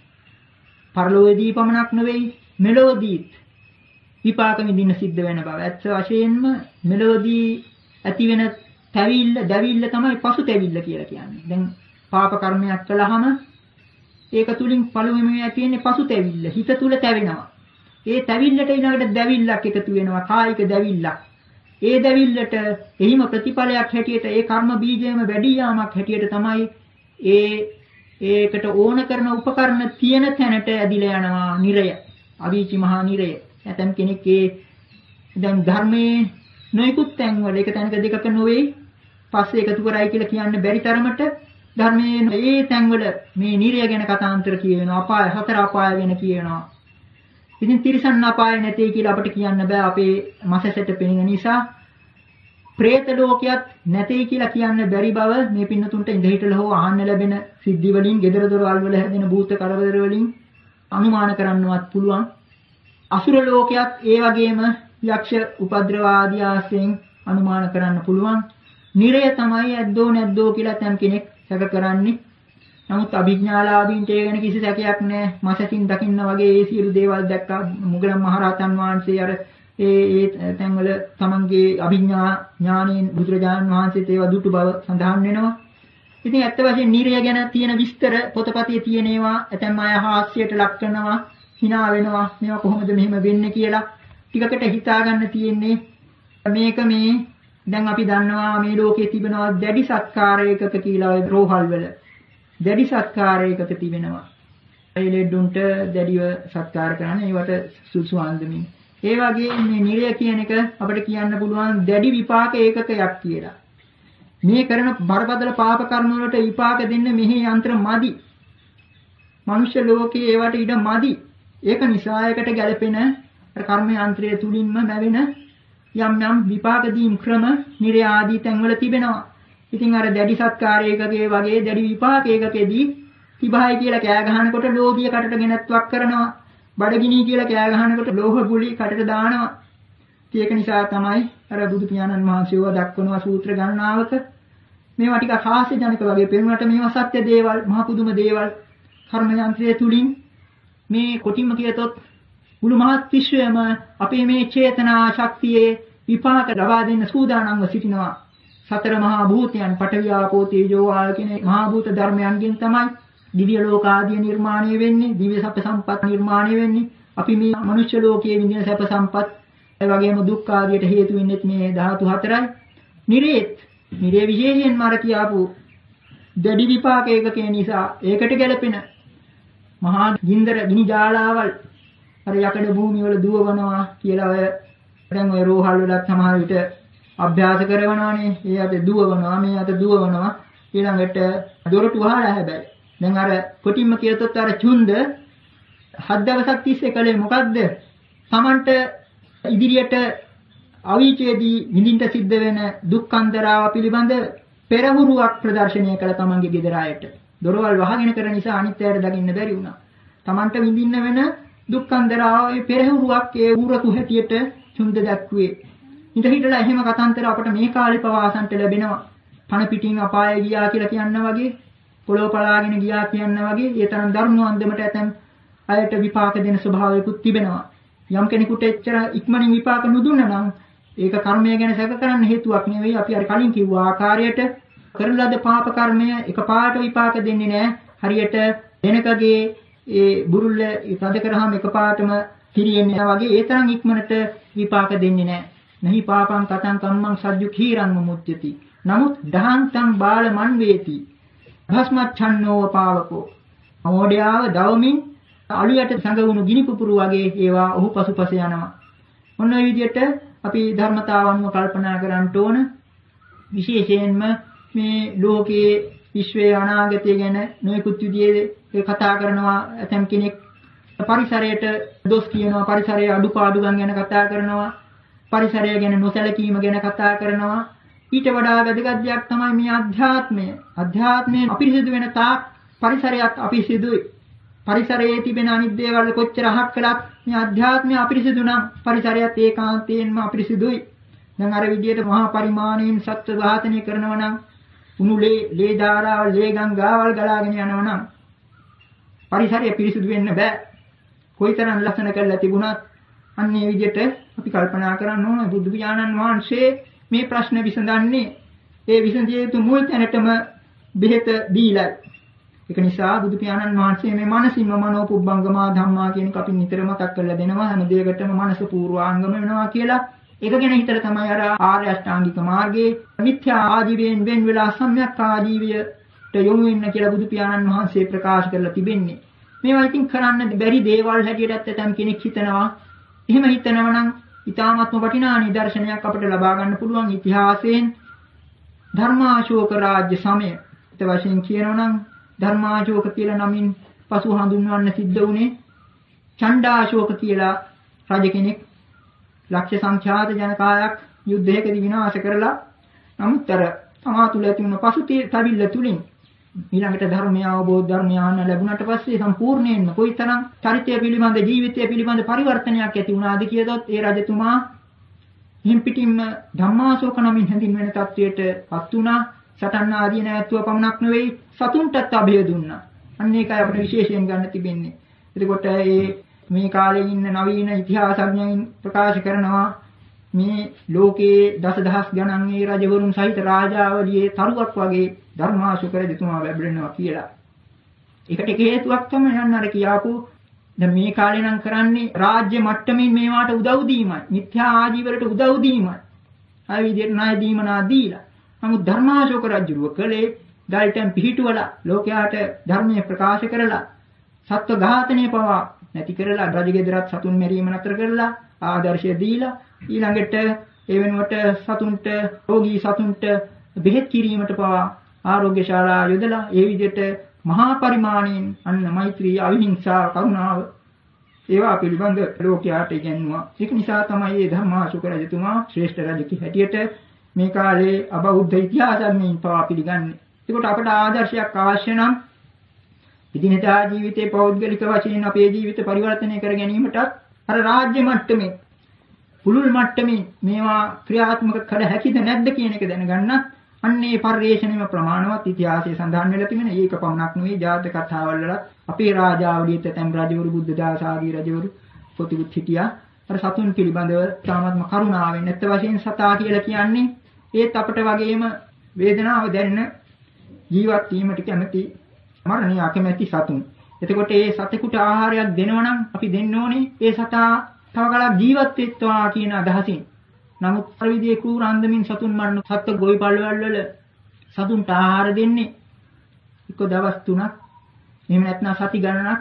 පරලෝකදී පමණක් නෙවෙයි මෙලොවදීත් විපාක විඳින්න සිද්ධ වෙන බව. ඇත්ත වශයෙන්ම මෙලොවදී ඇති වෙන තැවිල්ල, දැවිල්ල තමයි පසුතැවිල්ල කියලා කියන්නේ. දැන් පාප කර්මයක් කළාම ඒක තුලින් පළවෙනිම ඇති වෙන්නේ පසුතැවිල්ල. හිත තුල තැවෙනවා. ඒ තැවිල්ලට ඊළඟට දැවිල්ලක් එකතු වෙනවා. කායික දැවිල්ලක්. ඒ දැවිල්ලට එහිම ප්‍රතිඵලයක් හැටියට ඒ කර්ම බීජයම වැඩි යාමක් හැටියට තමයි ඒ ඒකට ඕන කරන උපකරණ තියෙන තැනට ඇදිලා යනවා නිරය. අවීචි මහා නිරය. නැත්නම් කෙනෙක් ඒ දැන් ධර්මයේ නොයෙකුත් තැන්වල එක තැනක දෙකක නොවේ පස්සේ එකතු කරයි කියලා කියන්න බැරි තරමට ධර්මයේ ඒ තැන්වල මේ නිරය ගැන කතාන්තර කියවෙනවා. අපාය හතර අපාය ගැන කියනවා. ඉතින් තිරිසන් අපාය නැtei කියලා අපිට කියන්න බෑ අපේ මසසට පෙනෙන නිසා. പ്രേත ලෝකයක් නැtei කියලා කියන්න බැරි බව මේ පින්නතුන්ට ඉඳහිටල හෝ අහන්න ලැබෙන සිද්ධි වලින්, gedara dorawal වල හැදෙන භූත කරදර වලින් අනුමාන කරන්නවත් පුළුවන්. අසුර ලෝකයක් ඒ වගේම යක්ෂ උපද්‍රව ආදී ආශ්‍රයෙන් අනුමාන කරන්න පුළුවන්. නිරය තමයි ඇද්දෝ නැද්දෝ කියලා තැන් කෙනෙක් සැක කරන්නේ. නමුත් අභිඥාලාභීන්ට ඒ ගැන කිසි සැකයක් නැහැ. මසකින් දකින්න වගේ ඒ සියලු දේවල් දැක්කා. මුගලන් මහරහතන් වහන්සේ අර ඒ ඒ තැන්වල තමන්ගේ අභිඥා ඥාණයෙන් බුදුරජාණන් වහන්සේට ඒවා දුටු බව සඳහන් වෙනවා. ඉතින් ඇත්ත වශයෙන් නිරය ගැන තියෙන විස්තර පොතපතේ තියෙන ඒවා ඇතැම් අය හාස්‍යයට ලක් කරනවා, hina වෙනවා. මේවා කොහොමද මෙහෙම වෙන්නේ කියලා ටිකකට හිතා ගන්න තියෙන්නේ. මේක මේ දැන් අපි දන්නවා මේ ලෝකේ තිබෙනවා දැඩි සත්කාරයකක කියලා ඔය රෝහල් වල. දැඩි සත්කාරයකක තිබෙනවා. ඒ ලෙඩුන්ට දැඩිව සත්කාර කරන ඒවට සුසු ආන්දමින්. ඒ වගේ මේ නිරය කියන එක අපිට කියන්න පුළුවන් දැඩි විපාක ඒකකයක් කියලා. මේ කරන බරපතල පාප කර්ම වලට විපාක දෙන්න මෙහි යන්ත්‍ර මදි. මනුෂ්‍ය ලෝකයේ ඒවට ඉඩ මදි. ඒක නිසා ඒකට ගැළපෙන කර්ම යන්ත්‍රයේ තුලින්ම ලැබෙන යම් යම් විපාක දීම් ක්‍රම නිරය ආදී තැන්වල තිබෙනවා. ඉතින් අර දැඩි සත්කාරයකගේ වගේ දැඩි විපාකයකදී තිබහයි කියලා කෑ ගහනකොට ලෝභිය කටට ගෙනත්වක් කරනවා. බඩගිනි කියලා කෑ ගහනකොට ලෝභ ගුලි කටට දානවා. ඒක නිසා තමයි අර බුදු පියාණන් වහන්සේව දක්වනවා සූත්‍ර ගණනාවක. මේවා ටිකක් හාස්‍යජනක වගේ පෙනුනට මේවා සත්‍ය දේවල්, මහ පුදුම දේවල් කර්ම යන්ත්‍රයේ තුලින් මේ කොටින්ම කියතොත් මුළු මහත් විශ්වයම අපේ මේ චේතනා ශක්තියේ විපාක ලබා දෙන්න සූදානම්ව සිටිනවා. සතර මහා භූතයන් පඨවි ආපෝ තේජෝ වායු කියන මහා භූත ධර්මයන්ගෙන් තමයි දිව්‍ය ලෝක ආදී නිර්මාණය වෙන්නේ, දිව්‍ය සැප සම්පත් නිර්මාණය වෙන්නේ. අපි මේ මනුෂ්‍ය ලෝකයේ විඳින සැප සම්පත් ඒ වගේම දුක් ආදියට හේතු වෙන්නේ මේ ධාතු හතරයි. නිරේත් නිරේ විශේෂයෙන්ම අර කියාපු දැඩි විපාක ඒකකේ නිසා ඒකට ගැලපෙන මහා ගින්දර ගිනි ජාලාවල් අර යකඩ භූමිය වල දුවවනවා කියලා ඔය දැන් ඔය රෝහල් වලත් සමහර විට අභ්‍යාස කරනවානේ. ඒ අත දුවවනවා, මේ අත දුවවනවා. ඊළඟට දොරටු වහලා හැබැයි. දැන් අර කොටින්ම කියතොත් අර චුන්ද හත් දවසක් තිස්සේ කලේ මොකද්ද? Tamanට ඉදිරියට අවීචයේදී විඳින්න සිද්ධ වෙන දුක්ඛන්දරාව පිළිබඳ පෙරහුරුවක් ප්‍රදර්ශනය කළ Tamanගේ ගෙදර අයට. දොරවල් වහගෙන කරන නිසා අනිත් අයට දකින්න බැරි වුණා. Tamanට විඳින්න වෙන දුක්ඛන්දරාවේ පෙරහුරුවක් ඒ ඌරතු හැටියට චුන්ද දැක්ුවේ. ඉත හිටලා එහෙම කතාන්තර අපට මේ කාලේ පවාසන්ට ලැබෙනවා. පණ පිටින් අපාය ගියා කියලා කියන්න වගේ, පොළොව පලාගෙන ගියා කියන්න වගේ, ඒ තරම් දරුණු අන්දමට ඇතන් අයට විපාක දෙන ස්වභාවයකුත් තිබෙනවා. යම් කෙනෙකුට එච්චර ඉක්මනින් විපාක නුදුන්නා නම් ඒක කර්මය ගැන සැක කරන්න හේතුවක් නෙවෙයි. අපි අර කලින් කිව්ව ආකාරයට කරන ලද පාප කර්මය එකපාරට විපාක දෙන්නේ නැහැ. හරියට වෙනකගේ ඒ බුරුල්ල තද කරාම එකපාරටම හිරියෙන්නේ නැහැ වගේ ඒ තරම් ඉක්මනට විපාක දෙන්නේ නැහැ. නහි පාපං කතං කම්මං සජ්ජු khīරං මුච්චති. නමුත් දහංතං බාල මන් වේති. භස්මච්ඡන්නෝ පාවකෝ. මොඩයාව දවමින් අලුයට සංගවුණු ගිනි පුපුරු වගේ ඒවා ඔහු පසුපස යනවා. මොන විදියට අපි ධර්මතාවන්ව කල්පනා කරන්න ඕන. විශේෂයෙන්ම මේ ලෝකයේ විශ්වයේ අනාගතය ගැන නොයෙකුත් විදිහේ කතා කරනවා. ඇතම් කෙනෙක් පරිසරයට දොස් කියනවා, පරිසරයේ අඩුපාඩුකම් ගැන කතා කරනවා, පරිසරය ගැන නොසැලකීම ගැන කතා කරනවා. ඊට වඩා වැදගත් දෙයක් තමයි මේ අධ්‍යාත්මය. අධ්‍යාත්මයෙන් අපිරිසිදු වෙන තාක් පරිසරයත් අපිරිසිදුයි. පරිසරයේ තිබෙන අනිත් දේවල් කොච්චර අහක් කළත් මේ අධ්‍යාත්මය අපිරිසිදු නම් පරිසරයත් ඒකාන්තයෙන්ම අපිරිසිදුයි. දැන් අර විදියට මහා පරිමාණයෙන් සත්ත්ව ඝාතනය කරනවා නම්, උණුලේ ලේ ධාරාවල්, ලේ ගංගාවල් ගලාගෙන යනවා නම් පරිසරය පිරිසිදු වෙන්න බෑ. කොයිතරම් ලස්සන කරලා තිබුණත් අන්න ඒ විදියට අපි කල්පනා කරන්න ඕන. බුදු පියාණන් වහන්සේ මේ ප්‍රශ්න විසඳන්නේ ඒ විසඳිය යුතු මුල් තැනටම බෙහෙත දීලා. ඒක නිසා බුදු පියාණන් වහන්සේ මේ මානසින්ම මනෝපුබ්බංගමා ධම්මා කියන එක අපි නිතර මතක් කරලා දෙනවා. හැම දෙයකටම මනස පූර්වාංගම වෙනවා කියලා. ඒක ගැන හිතලා තමයි අර ආර්ය අෂ්ටාංගික මාර්ගයේ මිත්‍යා ආජීවයෙන් වෙන් වෙලා සම්‍යක් ආජීවයට යොමු වෙන්න කියලා බුදු පියාණන් වහන්සේ ප්‍රකාශ කරලා තිබෙන්නේ. මේවා ඉතින් කරන්න බැරි දේවල් හැටියටත් ඇතම් කෙනෙක් හිතනවා. එහෙම හිතනවා නම් ඊ타ත්ම වටිනා නිදර්ශනයක් අපිට ලබා ගන්න පුළුවන් ඉතිහාසයෙන්. ධර්මාශෝක රාජ්‍ය සමය ඊට වශයෙන් කියනවා නම් ධර්මාශෝක කියලා නමින් පසු හඳුන්වන්න සිද්ධ වුණේ ඡණ්ඩාශෝක කියලා රජ කෙනෙක්. ලක්ෂ සංඛ්‍යාත ජනකායක් යුද්ධයකදී විනාශ කරලා, නමුත් අර තමා තුළ ඇති වුණ පසුතැවිල්ල තුලින් ඊළඟට ධර්මය අවබෝධ ධර්මය ආන ලැබුණට පස්සේ සම්පූර්ණයෙන්ම කොයිතරම් චරිතය පිළිබඳ, ජීවිතය පිළිබඳ පරිවර්තනයක් ඇති වුණාද කියතොත් ඒ රජතුමා එහෙන් පිටින්ම ධම්මාශෝක නමින් හැඳින්වෙන තත්වයටපත් වුණා. සටන් ආදී නැතුව පමණක් නෙවෙයි සතුන්ටත් අභය දුන්නා. අන්න ඒකයි අපිට විශේෂයෙන් ගන්න තිබෙන්නේ. එතකොට මේ මේ කාලේ ඉන්න නවීන ඉතිහාසඥයින් ප්‍රකාශ කරනවා මේ ලෝකයේ දසදහස් ගණන් මේ රජවරුන් සහිත රාජාවලියේ තරුවක් වගේ ධර්මාශෝක රජතුමා ලැබෙනවා කියලා. ඒකට හේතුවක් තමයි යන්න අර කියාපු දැන් මේ කාලේ නම් කරන්නේ රාජ්‍ය මට්ටමින් මේවාට උදව් දීමයි. මිත්‍යා ආජීවවලට උදව් දීමයි. ආ විදිහට ණය දීමනා දීලා. නමුත් ධර්මාශෝක රජුව කලේ ගල්ටන් පිහිටුවලා ලෝකයාට ධර්මයේ ප්‍රකාශ කරලා සත්ව ඝාතනය පවා නැති කරලා රජගෙදරත් සතුන් මැරීම නතර කරලා ආදර්ශය දීලා ඊළඟට ඒ වෙනුවට සතුන්ට රෝගී සතුන්ට බෙහෙත් කිරීමට පවා ආරෝග්‍ය ශාලා යොදලා ඒ විදිහට මහා පරිමාණයෙන් අන්න මෛත්‍රී අවිහිංසා කරුණාව ඒවා පිළිබඳ ලෝකයාට ඉගෙනුවා. ඒක නිසා තමයි මේ ධර්මාශෝක රජතුමා ශ්‍රේෂ්ඨ රජකි හැටියට මේ කාලේ අබෞද්ධ ඉතිහාසඥයින් පවා පිළිගන්නේ. ඒකට අපට ආදර්ශයක් අවශ්‍ය නම් ඉදිනදා ජීවිතේ පෞද්ගලික වශයෙන් අපේ ජීවිත පරිවර්තනය කර ගැනීමටත් අර රාජ්‍ය මට්ටමේ පුලුල් මට්ටමේ මේවා ක්‍රියාත්මක කළ හැකිද නැද්ද කියන එක දැනගන්නත් අන්නේ පරිශ්‍රණයම ප්‍රමාණවත් ඉතිහාසයේ සඳහන් වෙලා තිබෙන ඒක පමණක් නෙවෙයි ජාතක කතාවල් වල අපේ රාජාවලියත් තැම් රජවරු බුද්ධ දාස ආදී රජවරු පොතිකුත් හිටියා. අර සතුන් පිළිබඳව තාමත්ම කරුණාවෙන් නැත්ත වශයෙන් සතා කියලා කියන්නේ ඒත් අපට වගේම වේදනාව දැනෙන ජීවත් වීමට කැමති මරණය අකමැති සතුන්. එතකොට ඒ සතෙකුට ආහාරයක් දෙනවා නම් අපි දෙන්න ඕනේ ඒ සතා තව කලක් ජීවත් වෙත්වා කියන අදහසින්. නමුත් අර විදිහේ ක්‍රූර අන්දමින් සතුන් මරන සත්ත්ව ගොවි පල්වල වල සතුන්ට ආහාර දෙන්නේ එක දවස් තුනක් එහෙම නැත්නම් සති ගණනක්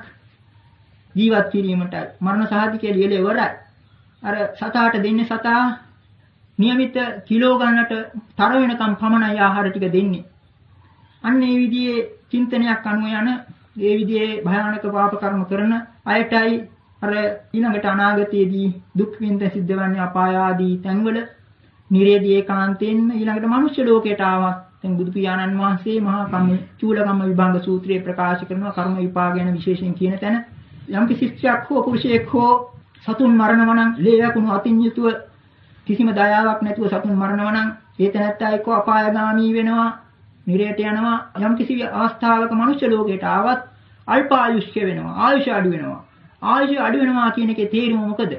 ජීවත් කිරීමට මරණ සහතිකය ලියලා ඉවරයි. අර සතාට දෙන්නේ සතා નિયમિત කිලෝ ගන්නට තර වෙනකම් පමණයි ආහාර ටික දෙන්නේ. අන්න ඒ විදිහේ චින්තනයක් අනුව යන ඒ විදිහේ භයානක පාප කර්ම කරන අයටයි අර ඊළඟට අනාගතයේදී දුක් විඳ සිද්ධ වන්නේ අපාය ආදී තැන්වල නිරේදී ඒකාන්තයෙන්ම ඊළඟට මනුෂ්‍ය ලෝකයට ආවත් දැන් බුදු පියාණන් වහන්සේ මහා කම්ම චූලකම්ම විභංග සූත්‍රයේ ප්‍රකාශ කරනවා කර්ම විපාක ගැන විශේෂයෙන් කියන තැන යම් කිසි ශිෂ්‍යයෙක් හෝ පුරුෂයෙක් හෝ සතුන් මරනවා නම් ලේයකුණු අතින් යුතුව කිසිම දයාවක් නැතුව සතුන් මරනවා නම් ඒ තැනත්තා එක්ක අපායගාමී වෙනවා නිරයට යනවා යම් කිසි අවස්ථාවක මනුෂ්‍ය ලෝකයට ආවත් අල්ප ආයුෂ්ක වෙනවා ආයුෂ අඩු වෙනවා ආයුෂ අඩු වෙනවා කියන එකේ තේරුම මොකද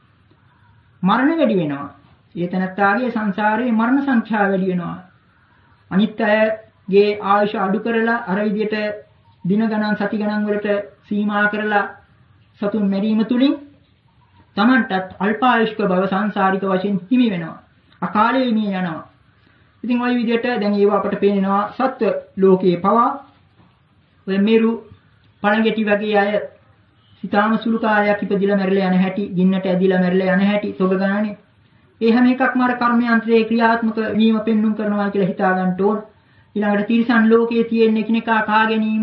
මරණ වැඩි වෙනවා ඒ තැනත්තාගේ සංසාරයේ මරණ සංඛ්‍යාව වැඩි වෙනවා අනිත් අයගේ ආයුෂ අඩු කරලා අර විදිහට දින ගණන් සති ගණන් වලට සීමා කරලා සතුන් මැරීම තුලින් Tamanටත් අල්ප ආයුෂ්ක බව සංසාරික වශයෙන් හිමි වෙනවා අකාලේ මිය යනවා. ඉතින් ওই විදිහට දැන් ඒව අපට පේනවා සත්ව ලෝකයේ පවා ඔය මෙරු පණගෙටි වගේ අය සිතාම සුළු කාලයක් ඉපදිලා මැරිලා යන හැටි, ගින්නට ඇදිලා මැරිලා යන හැටි තොග ගන්නනේ. ඒ හැම එකක්ම අර කර්මයන්ත්‍රයේ ක්‍රියාත්මක වීම පෙන්눔 කරනවා කියලා හිතා ගන්න ඕන. ඊළඟට තිරිසන් ලෝකයේ තියෙන එකිනෙකා කා ගැනීම.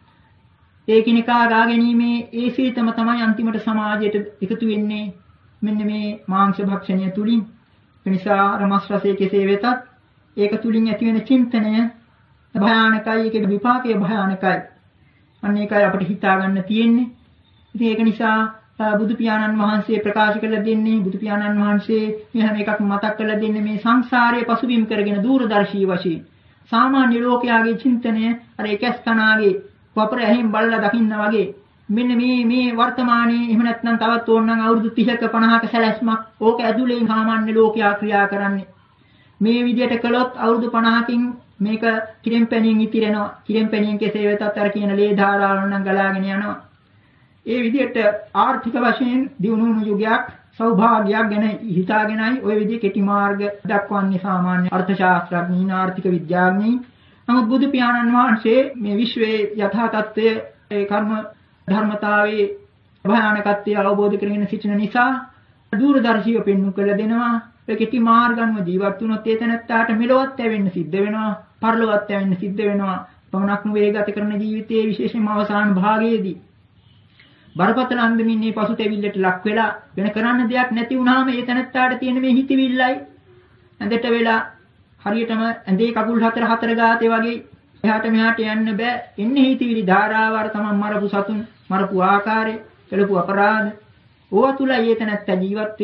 ඒ එකිනෙකා ගා ගැනීමේ ඒ සීතම තමයි අන්තිමට සමාජයට එකතු වෙන්නේ. මෙන්න මේ මාංශ භක්ෂණය තුලින්. ඒ නිසා රමස් රසයේ කෙසේ වෙතත් ඒක තුලින් ඇති වෙන චින්තනය භයානකයි, ඒකේ විපාකයේ භයානකයි. අන්න ඒකයි අපිට හිතා ගන්න තියෙන්නේ. ඉතින් ඒක නිසා බුදු පියාණන් වහන්සේ ප්‍රකාශ කළ දෙන්නේ බුදු පියාණන් වහන්සේ මේ හැම එකක් මතක් කරලා දෙන්නේ මේ සංසාරයේ පසුබිම් කරගෙන දූරදර්ශී වශයෙන් සාමාන්‍ය ලෝකයාගේ චින්තනය අර එකස් කනාගේ වපර ඇහිම් බලලා දකින්න වගේ මෙන්න මේ මේ වර්තමානයේ එහෙම නැත්නම් තවත් ඕනනම් අවුරුදු තිහක පනහක සැලැස්මක් ඕක ඇතුලේ සාමාන්‍ය ලෝකයා ක්‍රියා කරන්නේ මේ විදිහට කළොත් අවුරුදු පනහකින් මේක කිරෙන් පැණියෙන් ඉතිරෙනවා කිරෙන් පැණියෙන් කෙසේ වෙතත් අර කියන ලේ ධාරාවල් නම් ගලාගෙන යනවා ඒ විදිහට ආර්ථික වශයෙන් දියුණු වුණු යුගයක් සෞභාග්‍යයක් ගැන හිතාගෙනයි ওই විදිහේ කෙටි මාර්ග දක්වන්නේ සාමාන්‍ය අර්ථශාස්ත්‍රඥයින් ආර්ථික විද්‍යාඥයින්. නමුත් බුදු පියාණන් වහන්සේ මේ විශ්වයේ යථා තත්ත්වය ඒ කර්ම ධර්මතාවයේ භයානකත්වය අවබෝධ කරගෙන සිටින නිසා දූරදර්ශීව පෙන්වු කළ දෙනවා. ඒ කෙටි මාර්ගන්ව ජීවත් වුණොත් ඒ තැනත්තාට මෙලොවත් ඇවෙන්න සිද්ධ වෙනවා, පරලොවත් ඇවෙන්න සිද්ධ වෙනවා. පමණක් නෙවෙයි ගත කරන ජීවිතයේ විශේෂයෙන්ම අවසාන භාගයේදී බරපතල අන්දමින් මේ පසුතැවිල්ලට ලක් වෙලා වෙන කරන්න දෙයක් නැති වුණාම ඒ තැනත්තාට තියෙන මේ හිතවිල්ලයි ඇඳට වෙලා හරියටම ඇඳේ කකුල් හතර හතර ගාතේ වගේ එහාට මෙහාට යන්න බෑ. එන්නේ හිතවිලි ධාරාව අර තමන් මරපු සතුන් මරපු ආකාරය, කළපු අපරාධ ඕවා තුලයි ඒ තැනත්තා ජීවත් වෙන්නේ.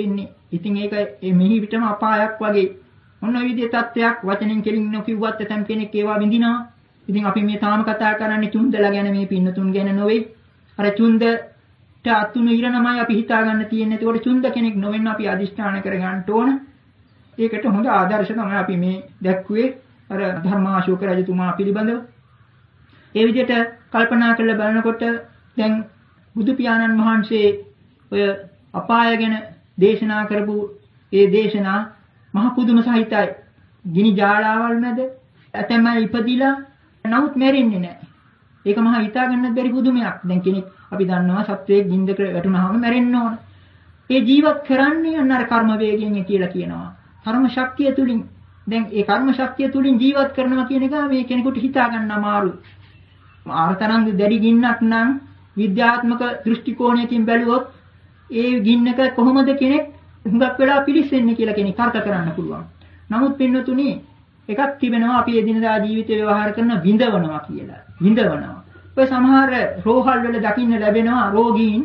ඉතින් ඒක මෙහි පිටම අපායක් වගේ. ඔන්න ඔය විදිහේ තත්ත්වයක් වචනෙන් කෙලින් නොකියුවත් ඇතම් කෙනෙක් ඒවා විඳිනවා. ඉතින් අපි මේ තාම කතා කරන්නේ චුන්දලා ගැන මේ පින්නතුන් ගැන නොවේ. අර චුන්දට අතුණු ඉරණමයි අපි හිතා ගන්න තියෙන්නේ. ඒකට චුන්ද කෙනෙක් නොවෙන්න අපි අදිෂ්ඨාන කර ගන්න ඕන. ඒකට හොඳ ආදර්ශ තමයි අපි මේ දැක්ුවේ අර ධර්මාශෝක රජතුමා පිළිබඳව. ඒ විදිහට කල්පනා කරලා බලනකොට දැන් බුදු පියාණන් වහන්සේ ඔය අපාය ගැන දේශනා කරපු ඒ දේශනා මහ පුදුම සහිතයි. ගිනි ජාලාවල් මැද ඇතැම්ම ඉපදිලා නමුත් මැරෙන්නේ නැහැ. ඒක මහ හිතා ගන්නත් බැරි පුදුමයක්. දැන් කෙනෙක් අපි දන්නවා සත්වයේ ගින්දක වැටුනහම මැරෙන්න ඕන. ඒ ජීවත් කරන්නේ අන්න අර කර්ම වේගයෙන් කියලා කියනවා. කර්ම ශක්තිය තුලින් දැන් ඒ කර්ම ශක්තිය තුලින් ජීවත් කරනවා කියන එක මේ කෙනෙකුට හිතා ගන්න අමාරුයි. ආර්තරංග දැඩි ගින්නක් නම් විද්‍යාත්මක දෘෂ්ටි කෝණයකින් බැලුවොත් ඒ ගින්නක කොහොමද කෙනෙක් හුඟක් වෙලා පිළිසෙන්නේ කියලා කෙනෙක් තර්ක කරන්න පුළුවන්. නමුත් පින්නතුනි එකක් තිබෙනවා අපි එදිනදා ජීවිතේ ව්‍යවහාර කරන විඳවනවා කියලා. විඳවනවා. ඔය සමහර රෝහල් වල දකින්න ලැබෙනවා රෝගීන්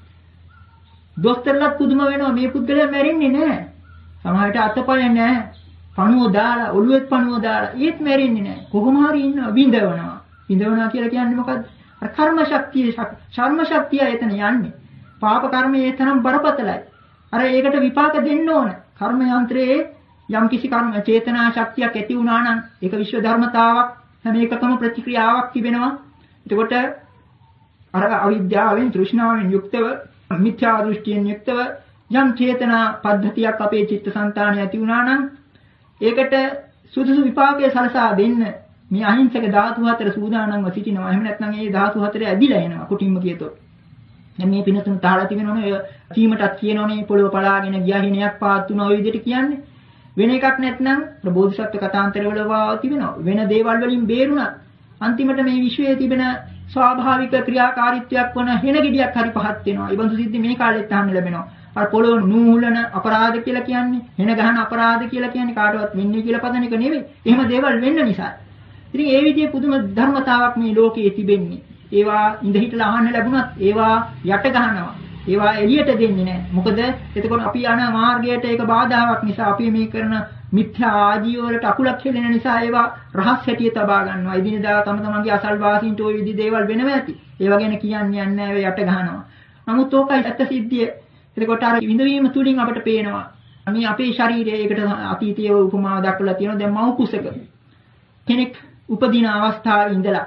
දොස්තරලත් පුදුම වෙනවා මේ පුද්ගලයා මැරෙන්නේ නැහැ. සමහරට අතපය නැහැ. පණුව දාලා ඔළුවෙත් පණුව දාලා ඒත් මැරෙන්නේ නැහැ. කොහොම හරි ඉන්නවා විඳවනවා. විඳවනවා කියලා කියන්නේ මොකද්ද? අර කර්ම ශක්තිය ශර්ම ශක්තිය එතන යන්නේ. පාප කර්මයේ තරම් බරපතලයි. අර ඒකට විපාක දෙන්න ඕන. කර්ම යන්ත්‍රයේ යම් කිසි කර්ම චේතනා ශක්තියක් ඇති වුණා නම් ඒක විශ්ව ධර්මතාවක් හැම එකකම ප්‍රතික්‍රියාවක් තිබෙනවා. එතකොට අර අවිද්‍යාවෙන් තෘෂ්ණාවෙන් යුක්තව මිත්‍යා දෘෂ්ටියෙන් යුක්තව යම් චේතනා පද්ධතියක් අපේ චිත්තසංතානය ඇති වුණා නම් ඒකට සුදුසු විපාකයේ සලසා දෙන්න මේ අහිංසක ධාතු හතර සූදානම්ව සිටිනවා. එහෙම නැත්නම් ඒ ධාතු හතර ඇදිලා එනවා කුටින්ම කියතොත්. දැන් මේ පිනතුන් තාලා තිබෙනවනේ ඔය කීමටත් කියනෝනේ පොළොව පලාගෙන ගියා හිණයක් පාත් වුණා ඔය විදිහට කියන්නේ. වෙන එකක් නැත්නම් ප්‍රබෝධිසත්ව කතාන්තරවල තිබෙනවා. වෙන දේවල් වලින් බේරුණා. අන්තිමට මේ විශ්වයේ තිබෙන ස්වාභාවික ක්‍රියාකාරීත්වයක් වන හෙන ගෙඩියක් හරි පහත් වෙනවා. ඒ බඳු සිද්ධි මේ කාලෙත් අහන්න ලැබෙනවා. අර පොළොව නූලන අපරාධ කියලා කියන්නේ, හෙන ගහන අපරාධ කියලා කියන්නේ කාටවත් වෙන්නේ කියලා පදන එක නෙවෙයි. එහෙම දේවල් වෙන්න නිසා. ඉතින් ඒ විදිහේ පුදුම ධර්මතාවක් මේ ලෝකයේ තිබෙන්නේ. ඒවා ඉඳ හිටලා අහන්න ලැබුණත් ඒවා යට ගහනවා. ඒවා එළියට දෙන්නේ නැහැ. මොකද එතකොට අපි යන මාර්ගයට ඒක බාධාවක් නිසා අපි මේ කරන මිත්‍යා ආජීව වලට අකුලක් හෙලෙන නිසා ඒවා රහස් හැටියට තබා ගන්නවා. ඉදිනදා තම තමන්ගේ අසල්වාසීන්ට ওই විදි දේවල් වෙනවා ඇති. ඒවා ගැන කියන්නේ නැහැ යට ගහනවා. නමුත් ඕකයි ඇත්ත සිද්ධිය. එතකොට අර විඳවීම තුලින් අපට පේනවා. මේ අපේ ශරීරයේ ඒකට අතීතයේ උපමාව දක්වලා තියෙනවා. දැන් මව් කුසක කෙනෙක් උපදින අවස්ථාවේ ඉඳලා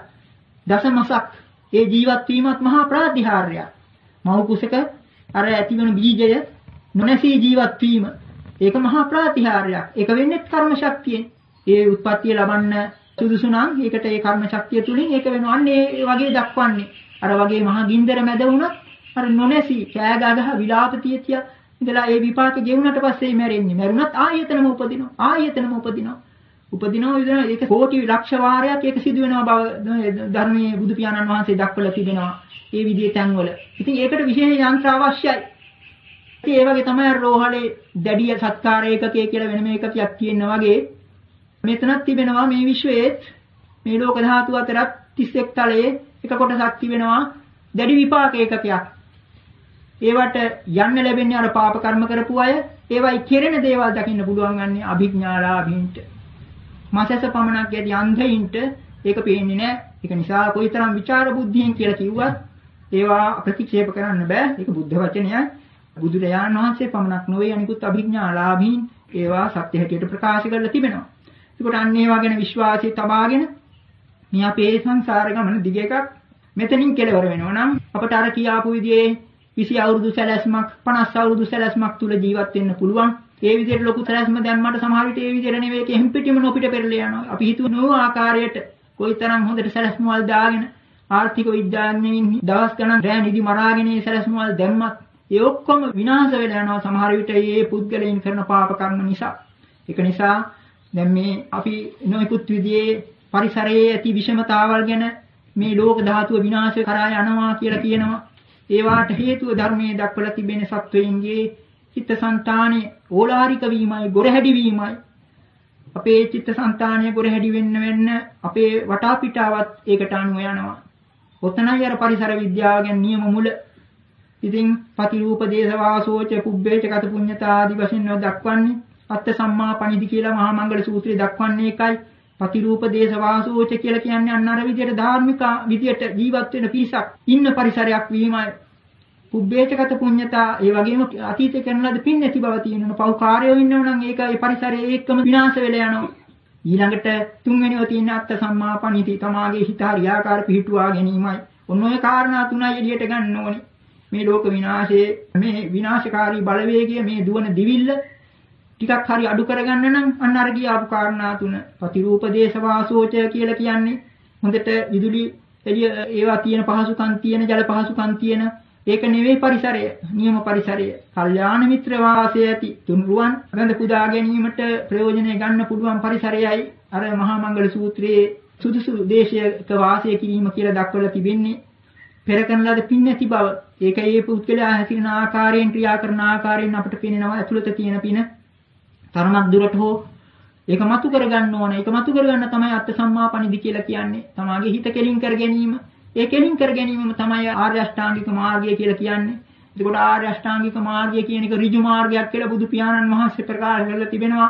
දසමසක් ඒ ජීවත් වීමත් මහා ප්‍රාතිහාර්යයක්. මව් කුසක අර ඇතිවන බීජය නොනැසී ජීවත් වීම ඒක මහා ප්‍රාතිහාර්යයක්. ඒක වෙන්නේ කර්ම ශක්තියෙන්. ඒ උත්පත්තිය ලබන්න සුදුසු නම් ඒකට ඒ කර්ම ශක්තිය තුලින් ඒක වෙනවා. අන්න ඒ වගේ දක්වන්නේ. අර වගේ මහා ගින්දර මැද වුණත් අර නොනැසී කෑ ගහ විලාප තියතිය ඉඳලා ඒ විපාක ගෙවුනට පස්සේ මැරෙන්නේ. මැරුණත් ආයතනම උපදිනවා. ආයතනම උපදිනවා. උපදිනවා විතර ඒක කෝටි ලක්ෂ වාරයක් ඒක සිදු වෙනවා බව ධර්මයේ බුදු පියාණන් වහන්සේ දක්වලා තිබෙනවා. ඒ විදිහේ තැන්වල. ඉතින් ඒකට විශේෂ යන්ත්‍ර අවශ්‍යයි. ඉතින් ඒ වගේ තමයි රෝහලේ දැඩිය සත්කාර ඒකකයේ කියලා වෙනම එකකයක් තියෙනවා වගේ මෙතනක් තිබෙනවා මේ විශ්වයේ මේ ලෝක ධාතු අතරත් තිස් එක් තලයේ එක කොටසක් තිබෙනවා දැඩි විපාක ඒකකයක්. ඒවට යන්න ලැබෙන්නේ අර පාප කර්ම කරපු අය ඒවයි කෙරෙන දේවල් දකින්න පුළුවන් ගන්නේ අභිඥාලාභීන්ට. මාසස පමණක් යටි අන්ධයින්ට ඒක පේන්නේ නැහැ. ඒක නිසා කොයිතරම් විචාර බුද්ධියෙන් කියලා කිව්වත් ඒවා ප්‍රතික්ෂේප කරන්න බෑ. ඒක බුද්ධ වචනයයි. බුදුරජාණන් වහන්සේ පමණක් නොවේ අනිකුත් අභිඥාලාභීන් ඒවා සත්‍ය හැටියට ප්‍රකාශ කරලා තිබෙනවා. ඒකට අන්න ඒවා ගැන විශ්වාසය තබාගෙන මේ අපේ සංසාර ගමන දිග එකක් මෙතනින් කෙලවර වෙනවා නම් අපට අර කියාපු විදිහේ විසි අවුරුදු සැලැස්මක් පනස් අවුරුදු සැලැස්මක් තුල ජීවත් වෙන්න පුළුවන්. ඒ විදිහට ලොකු සැලැස්ම දැම්මට සමහර විට ඒ විදිහට නෙවෙයි කෙහෙම් පිටිම නොපිට පෙරලා යනවා. අපි හිතුව ආකාරයට කොයිතරම් හොඳට සැලැස්ම වල දාගෙන ආර්ථික විද්‍යාඥයින් දවස් ගණන් රැ නිදි මරාගෙන ඒ සැලැස්ම වල දැම්මත් ඒ ඔක්කොම විනාශ වෙලා යනවා සමහර විට මේ පුද්ගලයන් කරන පාප කර්ම නිසා. ඒක නිසා දැන් මේ අපි නොයෙකුත් විදිහේ පරිසරයේ ඇති විෂමතාවල් ගැන මේ ලෝක ධාතුව විනාශ කරා යනවා කියලා කියනවා. ඒවාට හේතුව ධර්මයේ දක්වලා තිබෙන සත්වයන්ගේ චිත්තසංතානයේ ඕලාරික වීමයි, ගොරහැඩි වීමයි. අපේ චිත්තසංතානයේ ගොරහැඩි වෙන්න වෙන්න අපේ වටා පිටාවත් ඒකට අනුව යනවා. ඔතනයි අර පරිසර විද්‍යාව ගැන නියම මුල. ඉතින් පතිරූප දේශ වාසෝච පුබ්බේච කත පුඤ්ඤතා ආදී වශයෙන් දක්වන්නේ අත්ත සම්මා පණිදි කියලා මහා මංගල සූත්‍රයේ දක්වන්නේ ඒකයි. පතිරූප දේශ වාසෝච කියලා කියන්නේ අන්න අර විදියට ධාර්මික විදියට ජීවත් වෙන පිරිසක් ඉන්න පරිසරයක් වීමයි. පුබ්බේච කත පුඤ්ඤතා ඒ වගේම අතීතේ කරන ලද පින් නැති බව තියෙනවා. පව් කාර්යෝ ඉන්නව නම් ඒක ඒ පරිසරයේ ඒකම විනාශ වෙලා යනවා. ඊළඟට තුන්වෙනිව තියෙන අත්ත සම්මා පණිදි තමාගේ හිත හරියාකාර පිහිටුවා ගැනීමයි. ඔන්න ඔය කාරණා තුනයි එළියට ගන්න ඕනේ. මේ ලෝක විනාශයේ මේ විනාශකාරී බලවේගය මේ දුවන දිවිල්ල ටිකක් හරි අඩු කරගන්න නම් අන්න අර ගියාපු කාරණා තුන ප්‍රතිරූප දේශ වාසෝච කියලා කියන්නේ හොඳට විදුලි එළිය ඒවා තියෙන පහසුකම් තියෙන ජල පහසුකම් තියෙන ඒක නෙවෙයි පරිසරය නියම පරිසරය කල්යාණ මිත්‍ර වාසය ඇති තුන්රුවන් ගඳ පුදා ගැනීමට ප්‍රයෝජනෙ ගන්න පුළුවන් පරිසරයයි අර මහා මංගල සූත්‍රයේ සුදුසු දේශයක වාසය කිරීම කියලා දක්වලා තිබෙන්නේ පෙර කරන ලද පින් නැති බව ඒක ඒ පුද්ගලයා හැසිරෙන ආකාරයෙන් ක්‍රියා කරන ආකාරයෙන් අපිට පේනවා ඇතුළත තියෙන පින තරමක් දුරට හෝ ඒක මතු කරගන්න ඕන. ඒක මතු කරගන්න තමයි අත්ථ සම්මාපණිදි කියලා කියන්නේ. තමාගේ හිත කෙලින් කර ගැනීම. ඒ කෙලින් කර ගැනීමම තමයි ආර්ය අෂ්ටාංගික මාර්ගය කියලා කියන්නේ. එතකොට ආර්ය අෂ්ටාංගික මාර්ගය කියන එක ඍජු මාර්ගයක් කියලා බුදු පියාණන් වහන්සේ ප්‍රකාශ කරලා තිබෙනවා.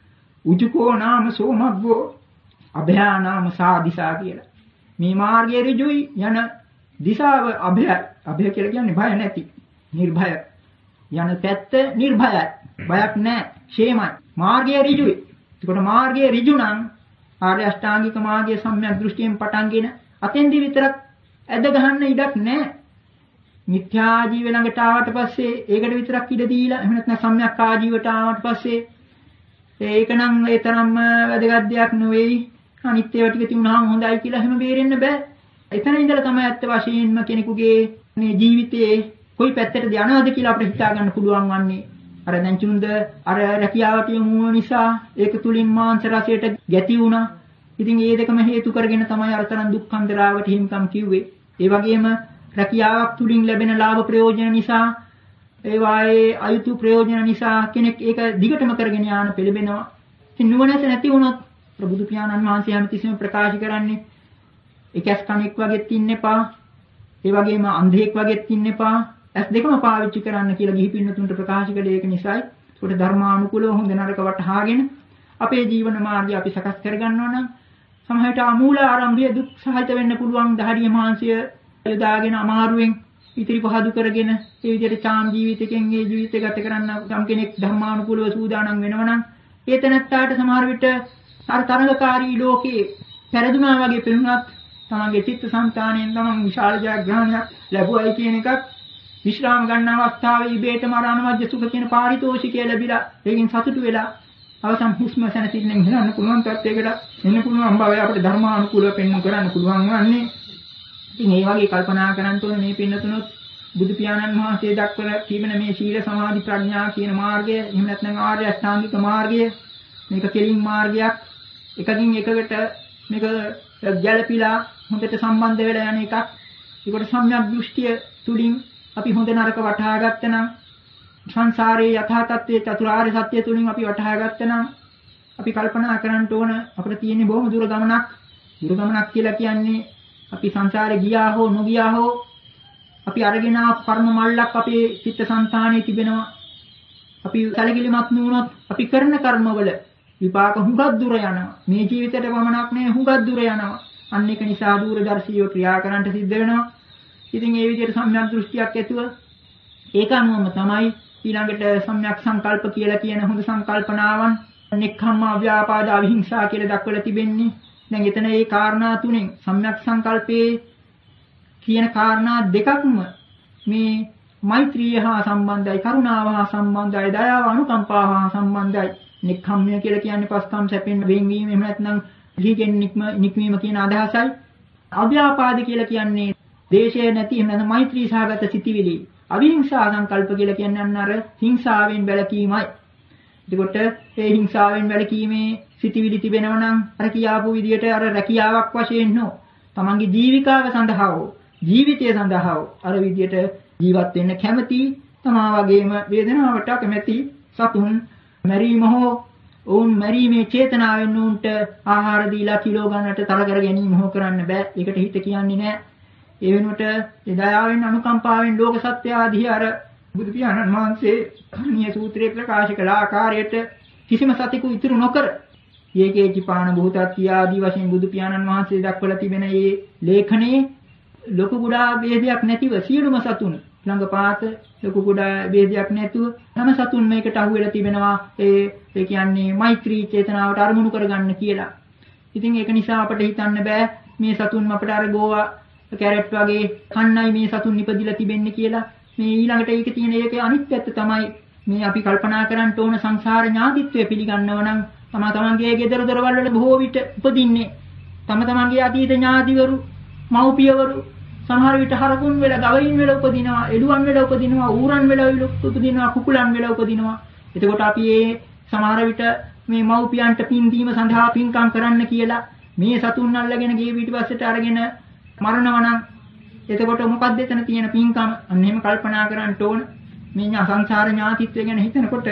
උජුකෝ නාම සෝමග්ගෝ අභයා නාම සාදිසා කියලා. මේ මාර්ගයේ ඍජුයි යන දිශාව අභයයි. අභය කියලා කියන්නේ භය නැති. නිර්භය. යන පැත්ත නිර්භයයි. බයක් නැහැ. ෂේමයි. මාර්ගයේ ඍජුයි. එතකොට මාර්ගයේ ඍජු නම් ආර්ය අෂ්ටාංගික මාර්ගයේ සම්‍යක් දෘෂ්ටියෙන් පටන්ගෙන අතෙන්දි විතරක් ඇද ගහන්න ඉඩක් නැහැ. මිත්‍යා ජීව ළඟට ආවට පස්සේ ඒකට විතරක් ඉඩ දීලා එහෙම නැත්නම් සම්‍යක් ආජීවට ආවට පස්සේ ඒක නම් ඒ තරම්ම වැදගත් දෙයක් නෙවෙයි. අනිත් ඒවා ටික තිබුණාම හොඳයි කියලා එහෙම බේරෙන්න බෑ. එතන ඉඳලා තමයි ඇත්ත වශයෙන්ම කෙනෙකුගේ මේ ජීවිතයේ කොයි පැත්තටද යනවද කියලා අපිට හිතා ගන්න පුළුවන් වන්නේ. අර දැන් චුන්ද අර රැකියාවට යොමු වුණ නිසා ඒක තුලින් මාංශ රසයට ගැති වුණා. ඉතින් ඒ දෙකම හේතු කරගෙන තමයි අර තරම් දුක්ඛන්දරාවට හිමිකම් කිව්වේ. ඒ වගේම රැකියාවක් තුලින් ලැබෙන ලාභ ප්‍රයෝජන නිසා ඒ වායේ අයුතු ප්‍රයෝජන නිසා කෙනෙක් ඒක දිගටම කරගෙන යන පෙළඹෙනවා. ඉතින් නුවණැස නැති වුණොත් ප්‍රබුදු පියාණන් වහන්සේ හැමතිස්සෙම ප්‍රකාශ කරන්නේ එකස් කණෙක් වගේත් ඉන්න එපා. ඒ වගේම අන්ධෙක් වගේත් ඉන්න එපා. ඇස් දෙකම පාවිච්චි කරන්න කියලා ගිහි පින්නතුන්ට ප්‍රකාශ කළේ ඒක නිසායි. ඒකට ධර්මානුකූලව හොඳ නරක වටහාගෙන අපේ ජීවන මාර්ගය අපි සකස් කරගන්නවා නම් සමහරට අමූල ආරම්භය දුක් සහිත වෙන්න පුළුවන්. දහඩිය මාංශය යොදාගෙන අමාරුවෙන් ඉතිරි පහදු කරගෙන ඒ විදිහට චාම් ජීවිතයෙන් ඒ ජීවිතය ගත කරන්න ගම් කෙනෙක් ධර්මානුකූලව සූදානම් වෙනවනම් ඒ තැනත්තාට සමහර විට අර තරඟකාරී ලෝකේ පෙරදුනා වගේ පෙනුනත් තමන්ගේ චිත්ත සංතාණයෙන් තමන් විශාල ජයග්‍රහණයක් ලැබුවයි කියන එකත් විශ්‍රාම ගන්න අවස්ථාවේ ඉබේටම අර අනවජ්‍ය සුඛ කියන පාරිතෝෂිකය ලැබිලා ඒකින් සතුටු වෙලා අවසන් හුස්ම සැනසෙල්ලෙන් හෙලන්න පුළුවන් තත්යකට එන්න පුළුවන් බව අපිට ධර්මානුකූලව පෙන්වන්න කරන්න පුළුවන් වන්නේ. ඉතින් මේ වගේ කල්පනා කරන් තුන මේ පින්නතුනොත් බුදු පියාණන් වහන්සේ දක්වලා තිබෙන මේ සීල සමාධි ප්‍රඥා කියන මාර්ගය එහෙම නැත්නම් ආර්ය අෂ්ටාංගික මාර්ගය මේක කෙලින් මාර්ගයක්. එකකින් එකකට මේක ගැළපීලා හොඳට සම්බන්ධ වෙලා යන එකක්. ඒකට සම්‍යක් දෘෂ්ටිය තුලින් අපි හොඳ නරක වටහා ගත්තනම් සංසාරයේ යථා තත්ත්වයේ චතුරාර්ය සත්‍ය තුලින් අපි වටහා ගත්තනම් අපි කල්පනා කරන්න ඕන අපිට තියෙන බොහොම දුර ගමනක්. දුර ගමනක් කියලා කියන්නේ අපි සංසාරේ ගියා හෝ නොගියා හෝ අපි අරගෙන ආ කර්ම මල්ලක් අපේ චිත්තසංතානයේ තිබෙනවා. අපි සැලකිලිමත් නුනොත් අපි කරන කර්මවල විපාක හුඟක් දුර යනවා. මේ ජීවිතේට පමණක් නෙවෙයි හුඟක් දුර යනවා. අන්න ඒක නිසා දූරදර්ශීව ක්‍රියා කරන්නට සිද්ධ වෙනවා. ඉතින් ඒ විදිහට සම්‍යක් දෘෂ්ටියක් ඇතුව ඒක අනුවම තමයි ඊළඟට සම්‍යක් සංකල්ප කියලා කියන හොඳ සංකල්පනාවන් නික්ඛම්ම අව්‍යාපාද අවිහිංසා කියලා දක්වලා තිබෙන්නේ. දැන් එතන මේ කාරණා තුනෙන් සම්‍යක් සංකල්පයේ කියන කාරණා දෙකක්ම මේ මෛත්‍රිය හා සම්බන්ධයි, කරුණාව හා සම්බන්ධයි, දයාව අනුකම්පාව හා සම්බන්ධයි. නික්ඛම්මය කියලා කියන්නේ පස්කම් සැපෙන් වෙන්වීම එහෙම නැත්නම් දීගෙන් නික්මීම කියන අදහසයි. අව්‍යාපාද කියලා කියන්නේ දේශය නැති එහෙම නැත්නම් මෛත්‍රී සහගත සිටිවිලි. අවිහිංසා සංකල්ප කියලා කියන්නේ අන්න අර හිංසාවෙන් වැළකීමයි. එතකොට ඒ හිංසාවෙන් වැළකීමේ සිටිවිලි තිබෙනවා නම් අර කියාපු විදිහට අර රැකියාවක් වශයෙන් නෝ තමන්ගේ ජීවිකාව සඳහා හෝ ජීවිතය සඳහා හෝ අර විදිහට ජීවත් වෙන්න කැමති තමා වගේම වේදනාවට කැමති සතුන් මරීම හෝ ඔවුන් මරීමේ චේතනාවෙන් උන්ට ආහාර දීලා කිලෝ ගන්නට තල කර ගැනීම හෝ කරන්න බෑ. ඒකට හිත කියන්නේ නෑ. ඒ වෙනුවට ඒ දයාවෙන් අනුකම්පාවෙන් ලෝක සත්‍ය ආදී අර බුදු පියාණන් වහන්සේ කර්ණීය සූත්‍රයේ ප්‍රකාශ කළ ආකාරයට කිසිම සතෙකු ඉතුරු නොකර ඒකේ ජීපාන භූතත්‍ය ආදී වශයෙන් බුදු පියාණන් වහන්සේ දක්වලා තිබෙන මේ ලේඛනයේ ලොකු කුඩා ભેදයක් නැතිව සියලුම සතුන් ළඟ පාත ලොකු කුඩා ભેදයක් නැතුව හැම සතුන් මේකට අහු වෙලා තිබෙනවා. ඒ ඒ කියන්නේ මෛත්‍රී චේතනාවට අරමුණු කරගන්න කියලා. ඉතින් ඒක නිසා අපිට හිතන්න බෑ මේ සතුන් අපිට අර ගෝවා කැරට් වගේ කන්නයි මේ සතුන් ඉපදිලා තිබෙන්නේ කියලා. මේ ඊළඟට ඒකේ තියෙන ඒකේ අනිත් පැත්ත තමයි මේ අපි කල්පනා කරන්න ඕන සංසාර ඥාතිත්වය පිළිගන්නව නම් තම තමන්ගේ ගෙදර දොරවල් වල බොහෝ විට උපදින්නේ තම තමන්ගේ අතීත ඥාතිවරු මව්පියවරු සමහර විට හරකුන් වෙලා ගවයින් වෙලා උපදිනවා එළුවන් වෙලා උපදිනවා ඌරන් වෙලා උපදිනවා කුකුලන් වෙලා උපදිනවා. එතකොට අපි මේ සමහර විට මේ මව්පියන්ට පින් දීම සඳහා පින්කම් කරන්න කියලා මේ සතුන් අල්ලගෙන ගේ පිටිපස්සට අරගෙන මරනවා නම් එතකොට මොකක්ද එතන තියෙන පින්කම? අන්න එහෙම කල්පනා කරන්න ඕන. මේ සංසාර ඥාතිත්වය ගැන හිතනකොට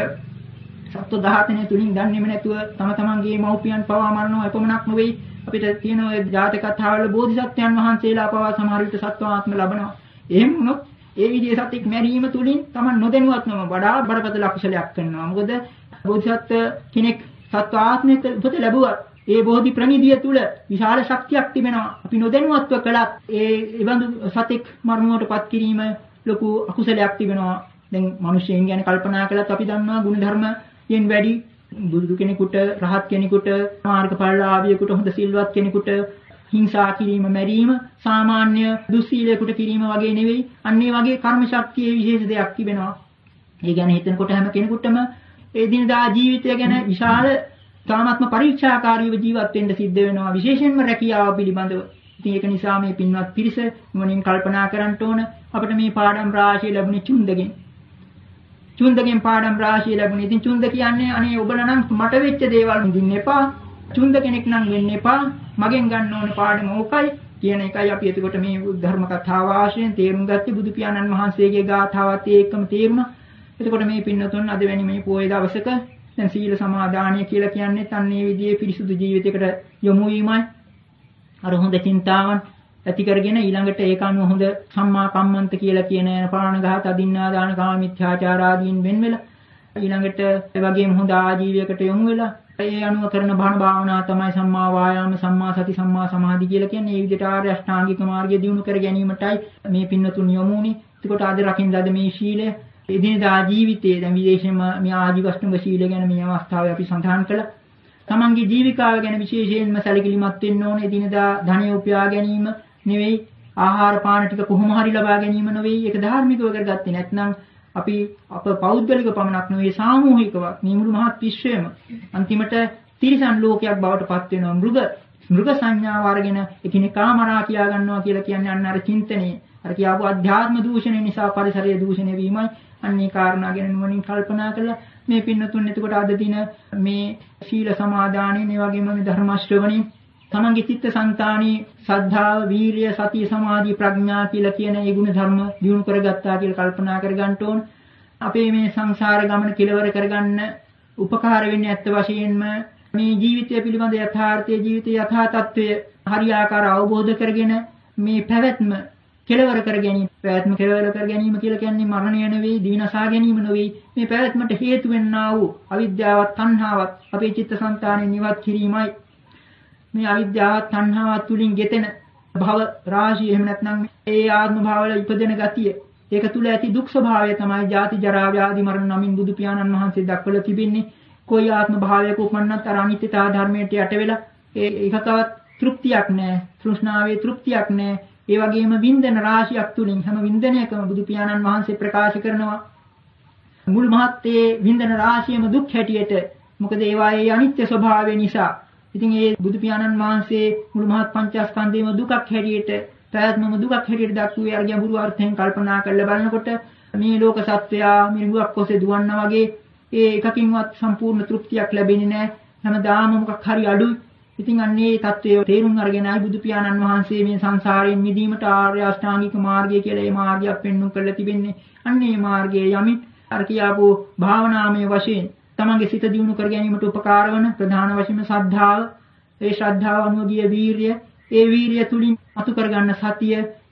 සත්ව ඝාතනය තුලින් දන්නේම නැතුව තම තමන්ගේ මව්පියන් පවා මරනවා එපමණක් නෙවෙයි අපිට තියෙන ඔය ජාතක කතාවල බෝධිසත්වයන් වහන්සේලා පවා සමහර විට සත්වාත්ම ලබනවා. එහෙම වුණොත් ඒ විදිහේ සත්‍යක් මැරීම තුලින් තමන් නොදැනුවත්වම වඩා බරපතල අකුසලයක් කරනවා. මොකද බෝධිසත්ව කෙනෙක් සත්වාත්මයක උපත ලැබුවත් ඒ බෝධි ප්‍රනිධිය තුල විශාල ශක්තියක් තිබෙනවා. අපි නොදැනුවත්ව කළත් ඒ එවඳු සතෙක් මරණයටපත් කිරීම ලොකු අකුසලයක් තිබෙනවා. දැන් මිනිස්යන් ගැන කල්පනා කළත් අපි දන්නවා ගුණ ධර්මයෙන් වැඩි බුදු කෙනෙකුට රහත් කෙනෙකුට මාර්ගඵලලාභියෙකුට හොඳ සිල්වත් කෙනෙකුට හිංසා කිරීම මැරීම සාමාන්‍ය දුස්සීලයකට කිරීම වගේ නෙවෙයි. අන්න ඒ වගේ කර්ම ශක්තියේ විශේෂ දෙයක් තිබෙනවා. ඒ ගැන හිතනකොට හැම කෙනෙකුටම ඒ දිනදා ජීවිතය ගැන විශාල තාමත්ම පරීක්ෂාකාරීව ජීවත් වෙන්න සිද්ධ වෙනවා. විශේෂයෙන්ම රැකියාව පිළිබඳව. ඉතින් ඒක නිසා මේ පින්වත් පිරිස මොනින් කල්පනා කරන්න ඕන අපිට මේ පාඩම් රාශිය ලැබුණේ චුන්දගෙන්. චුන්දගෙන් පාඩම් රාශිය ලැබුණේ. ඉතින් චුන්ද කියන්නේ අනේ ඔබලා නම් මට වෙච්ච දේවල් හින්දින්න එපා. චුන්ද කෙනෙක් නම් වෙන්න එපා. මගෙන් ගන්න ඕන පාඩම ඕකයි කියන එකයි අපි එතකොට මේ ධර්ම කතාව ආශ්‍රයෙන් තේරුම් ගත්තේ. බුදු පියාණන් වහන්සේගේ ගාථාවත් ඒකම තේරුණා. එතකොට මේ පින්නතුන් අද වැනි මේ පොයේ දවසක දැන් සීල සමාදානය කියලා කියන්නේ අන්නේ විදිහේ පිරිසුදු ජීවිතයකට යොමු වීමයි. අර හොඳ චින්තාවන් ඇති කරගෙන ඊළඟට ඒක අනුව හොඳ සම්මා කම්මන්ත කියලා කියන ප්‍රාණඝාත අදින්නා දාන කාම මිත්‍යාචාර ආදීන් වෙන් වෙලා ඊළඟට ඒ වගේම හොඳ ආජීවයකට යොමු වෙලා ඒ අනුව කරන බණ භාවනා තමයි සම්මා වායාම සම්මා සති සම්මා සමාධි කියලා කියන්නේ. මේ විදිහට ආර්ය අෂ්ටාංගික මාර්ගය දියුණු කර ගැනීමටයි මේ පින්නතුන් යොමුනේ. එතකොට අද රකින්න අද මේ ශීලය එදිනදා ජීවිතයේ දැන් විශේෂයෙන්ම මේ ආජීවස්තුංග ශීලය ගැන මේ අවස්ථාවේ අපි සඳහන් කළා. තමන්ගේ ජීවිකාව ගැන විශේෂයෙන්ම සැලකිලිමත් වෙන්න ඕනේ. එදිනදා ධනය උපයා ගැනීම නෙවෙයි ආහාර පාන ටික කොහොම හරි ලබා ගැනීම නෙවෙයි. ඒක ධාර්මිකව කරගත්තේ නැත්නම් අපි අප පෞද්ගලික පමණක් නෙවෙයි සාමූහිකව මේ මුළු මහත් විශ්වයම අන්තිමට තිරිසන් ලෝකයක් බවට පත් වෙනවා. මෘග මෘග සංඥාව අරගෙන එකිනෙකා මරා කියා ගන්නවා කියලා කියන්නේ අන්න අර චින්තනයේ අර කියාපු අධ්‍යාත්ම දූෂණය නිසා පරිසරයේ දූෂණය වීමයි. අන්නේ කාරණා ගැන නුවණින් කල්පනා කළා මේ පින්නතුන් එතකොට අද දින මේ සීල සමාදානයේ මේ වගේම මේ ධර්ම ශ්‍රවණේ තමන්ගේ චිත්ත සංතානී සද්ධාව වීරිය සතිය සමාධි ප්‍රඥා කියලා කියන ඒ ගුණ ධර්ම දියුණු කරගත්තා කියලා කල්පනා කරගන්න ඕන. අපේ මේ සංසාර ගමන කෙලවර කරගන්න උපකාර වෙන්නේ ඇත්ත වශයෙන්ම මේ ජීවිතය පිළිබඳ යථාර්ථයේ ජීවිතයේ යථා තත්ත්වය හරියාකාර අවබෝධ කරගෙන මේ පැවැත්ම කෙලවර කර ගැනීම. පැවැත්ම කෙලවර කර ගැනීම කියලා කියන්නේ මරණය නෙවෙයි, දිවිනසා ගැනීම නෙවෙයි. මේ පැවැත්මට හේතු වෙන්නා වූ අවිද්‍යාවත් තණ්හාවත් අපේ චිත්තසංතානෙ නිවත් කිරීමයි. මේ අවිද්‍යාවත් තණ්හාවත් තුලින් ගෙතෙන භව රාශිය එහෙම නැත්නම් ඒ ආත්ම භාවවල ඉපදෙන ගතිය ඒක තුල ඇති දුක් ස්වභාවය තමයි ජාති ජරා ව්‍යාධි මරණ නමින් බුදු පියාණන් වහන්සේ දක්වලා තිබෙන්නේ. કોઈ ආත්ම භාවයක උපන්නත් අර අනිත්‍යතා ධර්මයට යට වෙලා ඒකකවත් තෘප්තියක් නැහැ. තෘෂ්ණාවේ තෘප්තියක් නැහැ. ඒ වගේම වින්දන රාශියක් තුලින් හැම වින්දනයකම බුදු පියාණන් වහන්සේ ප්‍රකාශ කරනවා මුල් මහත්තේ වින්දන රාශියම දුක් හැටියට. මොකද ඒවායේ අනිත්‍ය ස්වභාවය නිසා. ඉතින් ඒ බුදු පියාණන් වහන්සේ මුළු මහත් පංචස්කන්ධයේම දුකක් හැටියට ප්‍රයත්නම දුකක් හැටියට දක්වුවේ අර ගැඹුරු අර්ථයෙන් කල්පනා කරලා බලනකොට මේ ලෝක සත්වයා මිනිගුවක් ඔස්සේ දුවන්නා වගේ ඒ එකකින්වත් සම්පූර්ණ තෘප්තියක් ලැබෙන්නේ නැහැ. හැමදාම මොකක් හරි අඩුයි. ඉතින් අන්නේ தත්වයේ තේරුම් අරගෙනයි බුදු පියාණන් වහන්සේ මේ සංසාරයෙන් මිදීමට ආර්ය අෂ්ටාංගික මාර්ගය කියලා මේ මාර්ගයක් පෙන්වු කරලා තිබෙන්නේ. අන්නේ මාර්ගයේ යමින් අර කියාපු භාවනාමය වශයෙන් තමන්ගේ සිත දියුණු කර ගැනීමට උපකාර වන ප්‍රධාන වශයෙන්ම ශ්‍රද්ධාව, ඒ ශ්‍රද්ධාව අනුව ගිය වීරිය, ඒ වීරිය තුලින් අතු කරගන්න සතිය,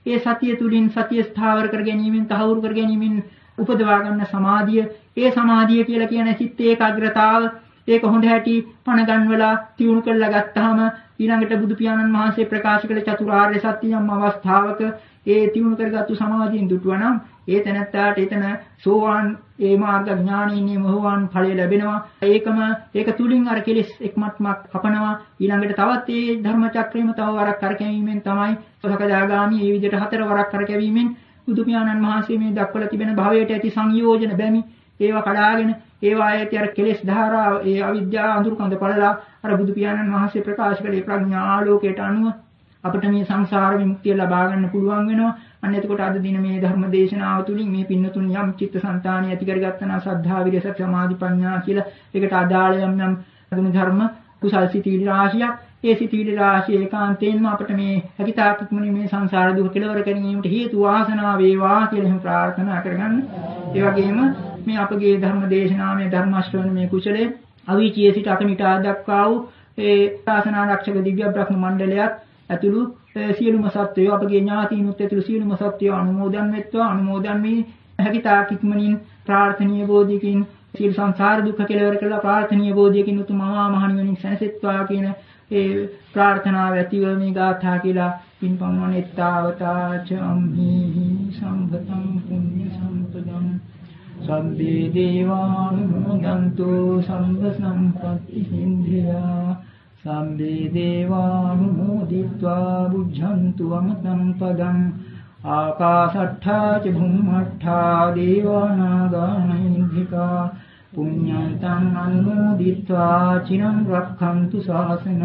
ඒ සතිය තුලින් සතිය ස්ථාවර කර ගැනීමෙන් තහවුරු කර ගැනීමෙන් උපදවා ගන්න සමාධිය, ඒ සමාධිය කියලා කියන චිත්ත ඒකාග්‍රතාව, ඒක හොඳ හැටි පණ ගන්නවලා තියුණු කරලා ගත්තාම ඊළඟට බුදු පියාණන් වහන්සේ ප්‍රකාශ කළ චතුරාර්ය සත්‍ය යම් අවස්ථාවක ඒ තියුණු කරගත්තු සමාධියෙන් දුටුවනම් ඒ තැනත්තාට එතන සෝවාන් ඒ මාර්ග ඥානින්නේ මොහොවාන් ඵලය ලැබෙනවා. ඒකම ඒක තුලින් අර කෙලෙස් එක්මත්මක් කපනවා. ඊළඟට තවත් ඒ ධර්ම චක්‍රයම තව වරක් කරකැවීමෙන් තමයි සකදාගාමි මේ විදිහට හතර වරක් කරකැවීමෙන් බුදු පියාණන් වහන්සේ මේ දක්වලා තිබෙන භවයට ඇති සංයෝජන බැමි ඒවා කඩාගෙන ඒවා ඇති අර කෙලෙස් ධාරා ඒ අවිද්‍යාව අඳුරු කඳ පළලා අර බුදු පියාණන් වහන්සේ ප්‍රකාශ කළේ ප්‍රඥා ආලෝකයට අනුව අපිට මේ සංසාර විමුක්තිය ලබා ගන්න පුළුවන් වෙනවා. අන්න එතකොට අද දින මේ ධර්ම දේශනාව තුළින් මේ පින්නතුන් යම් චිත්තසංතානිය ඇති කරගත්තා සද්ධා විරිය සති සමාධි ප්‍රඥා කියලා ඒකට අදාළ යම් යම් ගුණ ධර්ම කුසල් සිතිවිලි රාශියක් ඒ සිතිවිලි රාශිය ඒකාන්තයෙන්ම අපිට මේ හැකිතාක් ඉක්මනින් මේ සංසාර දුක කෙලවර ගැනීමට හේතු වාසනා වේවා කියලා එහෙම ප්‍රාර්ථනා කරගන්න. ඒ වගේම මේ අපගේ ධර්ම දේශනාවේ ධර්ම ශ්‍රවණ මේ කුසලයේ අවීචියේ සිට අකමිටා දක්වා වූ ඒ ශාසනාරක්ෂක දිව්‍ය බ්‍රහ්ම මණ්ඩලයත් ඇතුළු සියලුම සත්වයෝ අපගේ ඥාතීනුත් ඇතුළු සියලුම සත්වයෝ අනුමෝදන් වෙත්වා. අනුමෝදන් වී හැකිතාක් ඉක්මනින් ප්‍රාර්ථනීය බෝධියකින් සියලු සංසාර දුක්ඛ කෙලවර කළා ප්‍රාර්ථනීය බෝධියකින් උතුම් මහා මහණිවරණින් සැනසෙත්වා කියන ඒ ප්‍රාර්ථනාව ඇතිව මේ ගාථා කියලා පින්පමුණෙත්තාවතා ච අම්හිහි සම්පතං පුඤ්ඤ සම්පදං සම්බේ දේවානුමෝදන්තු සම්බ සම්පත්ති සින්ධියා සම්බේ දේවානුමෝදිत्वा බුද්ධන්තු අමතං පදං ආකාශට්ඨා ච භුම්මට්ඨා දේවානාගා මහින්దికා පුඤ්ඤන්තං අනුමෝදිत्वा චිරං රක්ඛන්තු ශාසනං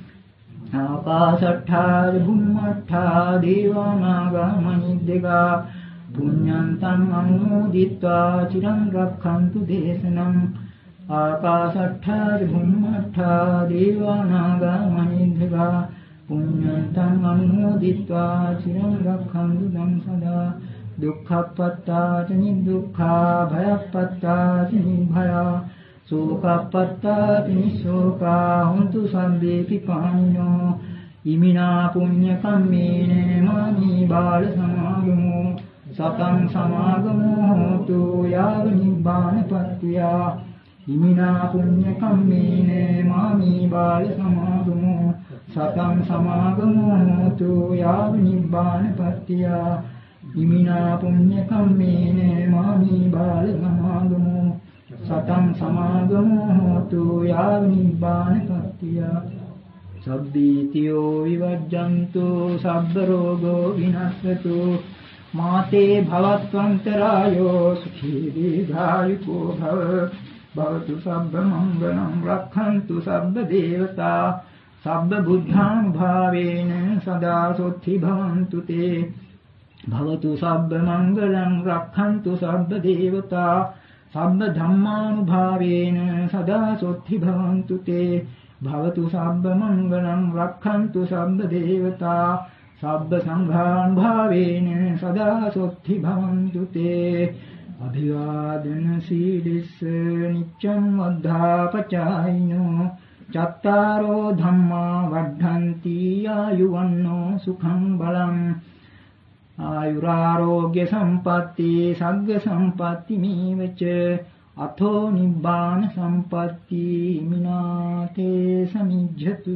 ආකාශට්ඨා ච භුම්මට්ඨා දේවානාගා මහින්దికා පුඤ්ඤන්තං අනුමෝදිत्वा චිරං රක්ඛන්තු දේශනං ආකාශට්ඨා ච භුම්මට්ඨා දේවානාගා මහින්దికා පුඤ්ඤන්තං අනුමෝදිत्वा චිරං රක්ඛන්තු දං සදා දුක්ඛප්පත්තා ච නිදුක්ඛා භයප්පත්තා ච නිභයා සෝකප්පත්තා ච නිසෝකා හුන්තු සම්බේ පිපානිනෝ ඉමිනා පුඤ්ඤ කම්මේන මාමි බාල සමාගමෝ සතං සමාගමෝ හෝතු යාව නිබ්බානපත්තියා ඉමිනා පුඤ්ඤ කම්මේන මාමි බාල සමාගමෝ සතං සමාගමෝ හෝතු යාව නිබ්බානපත්තියා ඉමිනා පුඤ්ඤ කම්මේන මාමි බාල සමාගමෝ සතං සමාගමෝ හෝතු යාව නිබ්බානපත්තියා සබ්බීතියෝ විවජ්ජන්තු සබ්බ රෝගෝ විනස්සතු මාතේ භවත්වන්තරායෝ සුඛී දීඝායුකෝ භව භවතු සබ්බ මංගලං රක්ඛන්තු සබ්බ දේවතා සබ්බ බුද්ධානුභාවේන සදා සොත්ති භවන්තු තේ භවතු සබ්බ මංගලං රක්ඛන්තු සබ්බ දේවතා සබ්බ ධම්මානුභාවේන සදා සොත්ති භවන්තු තේ භවතු සබ්බ මංගලං රක්ඛන්තු සබ්බ දේවතා සබ්බ සංඝානුභාවේන සදා සොත්ති භවන්තු තේ අභිවාදන සීලිස්ස නිච්ඡං වද්ධාපචායිනෝ චත්තාරෝ ධම්මා වද්ධන්ති ආයුවන්නෝ සුඛං බලං ආයුරාෝග්‍ය සම්පatti සග්ග සම්පatti මේවච අතෝ නිබ්බාන සම්පatti මිනාතේ සමිජ්ජතු.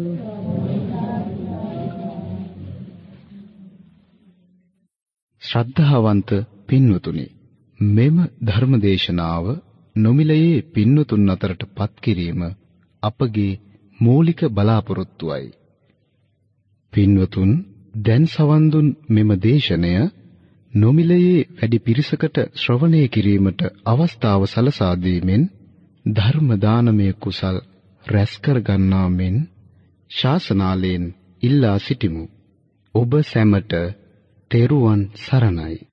ශ්‍රද්ධාවන්ත පින්වතුනි, මෙම ධර්මදේශනාව නොමිලයේ පින්වතුන් අතරට පත් කිරීම අපගේ මූලික බලාපොරොත්තුවයි. පින්වතුන් දැන් සවන් දුන් මෙම දේශනය නොමිලයේ වැඩි පිරිසකට ශ්‍රවණය කිරීමට අවස්ථාව සලසා දීමෙන් ධර්ම දානමය කුසල් රැස් කර ගන්නා මෙන් ශාසනාලයෙන් ඉල්ලා සිටිමු. ඔබ සැමට තෙරුවන් සරණයි.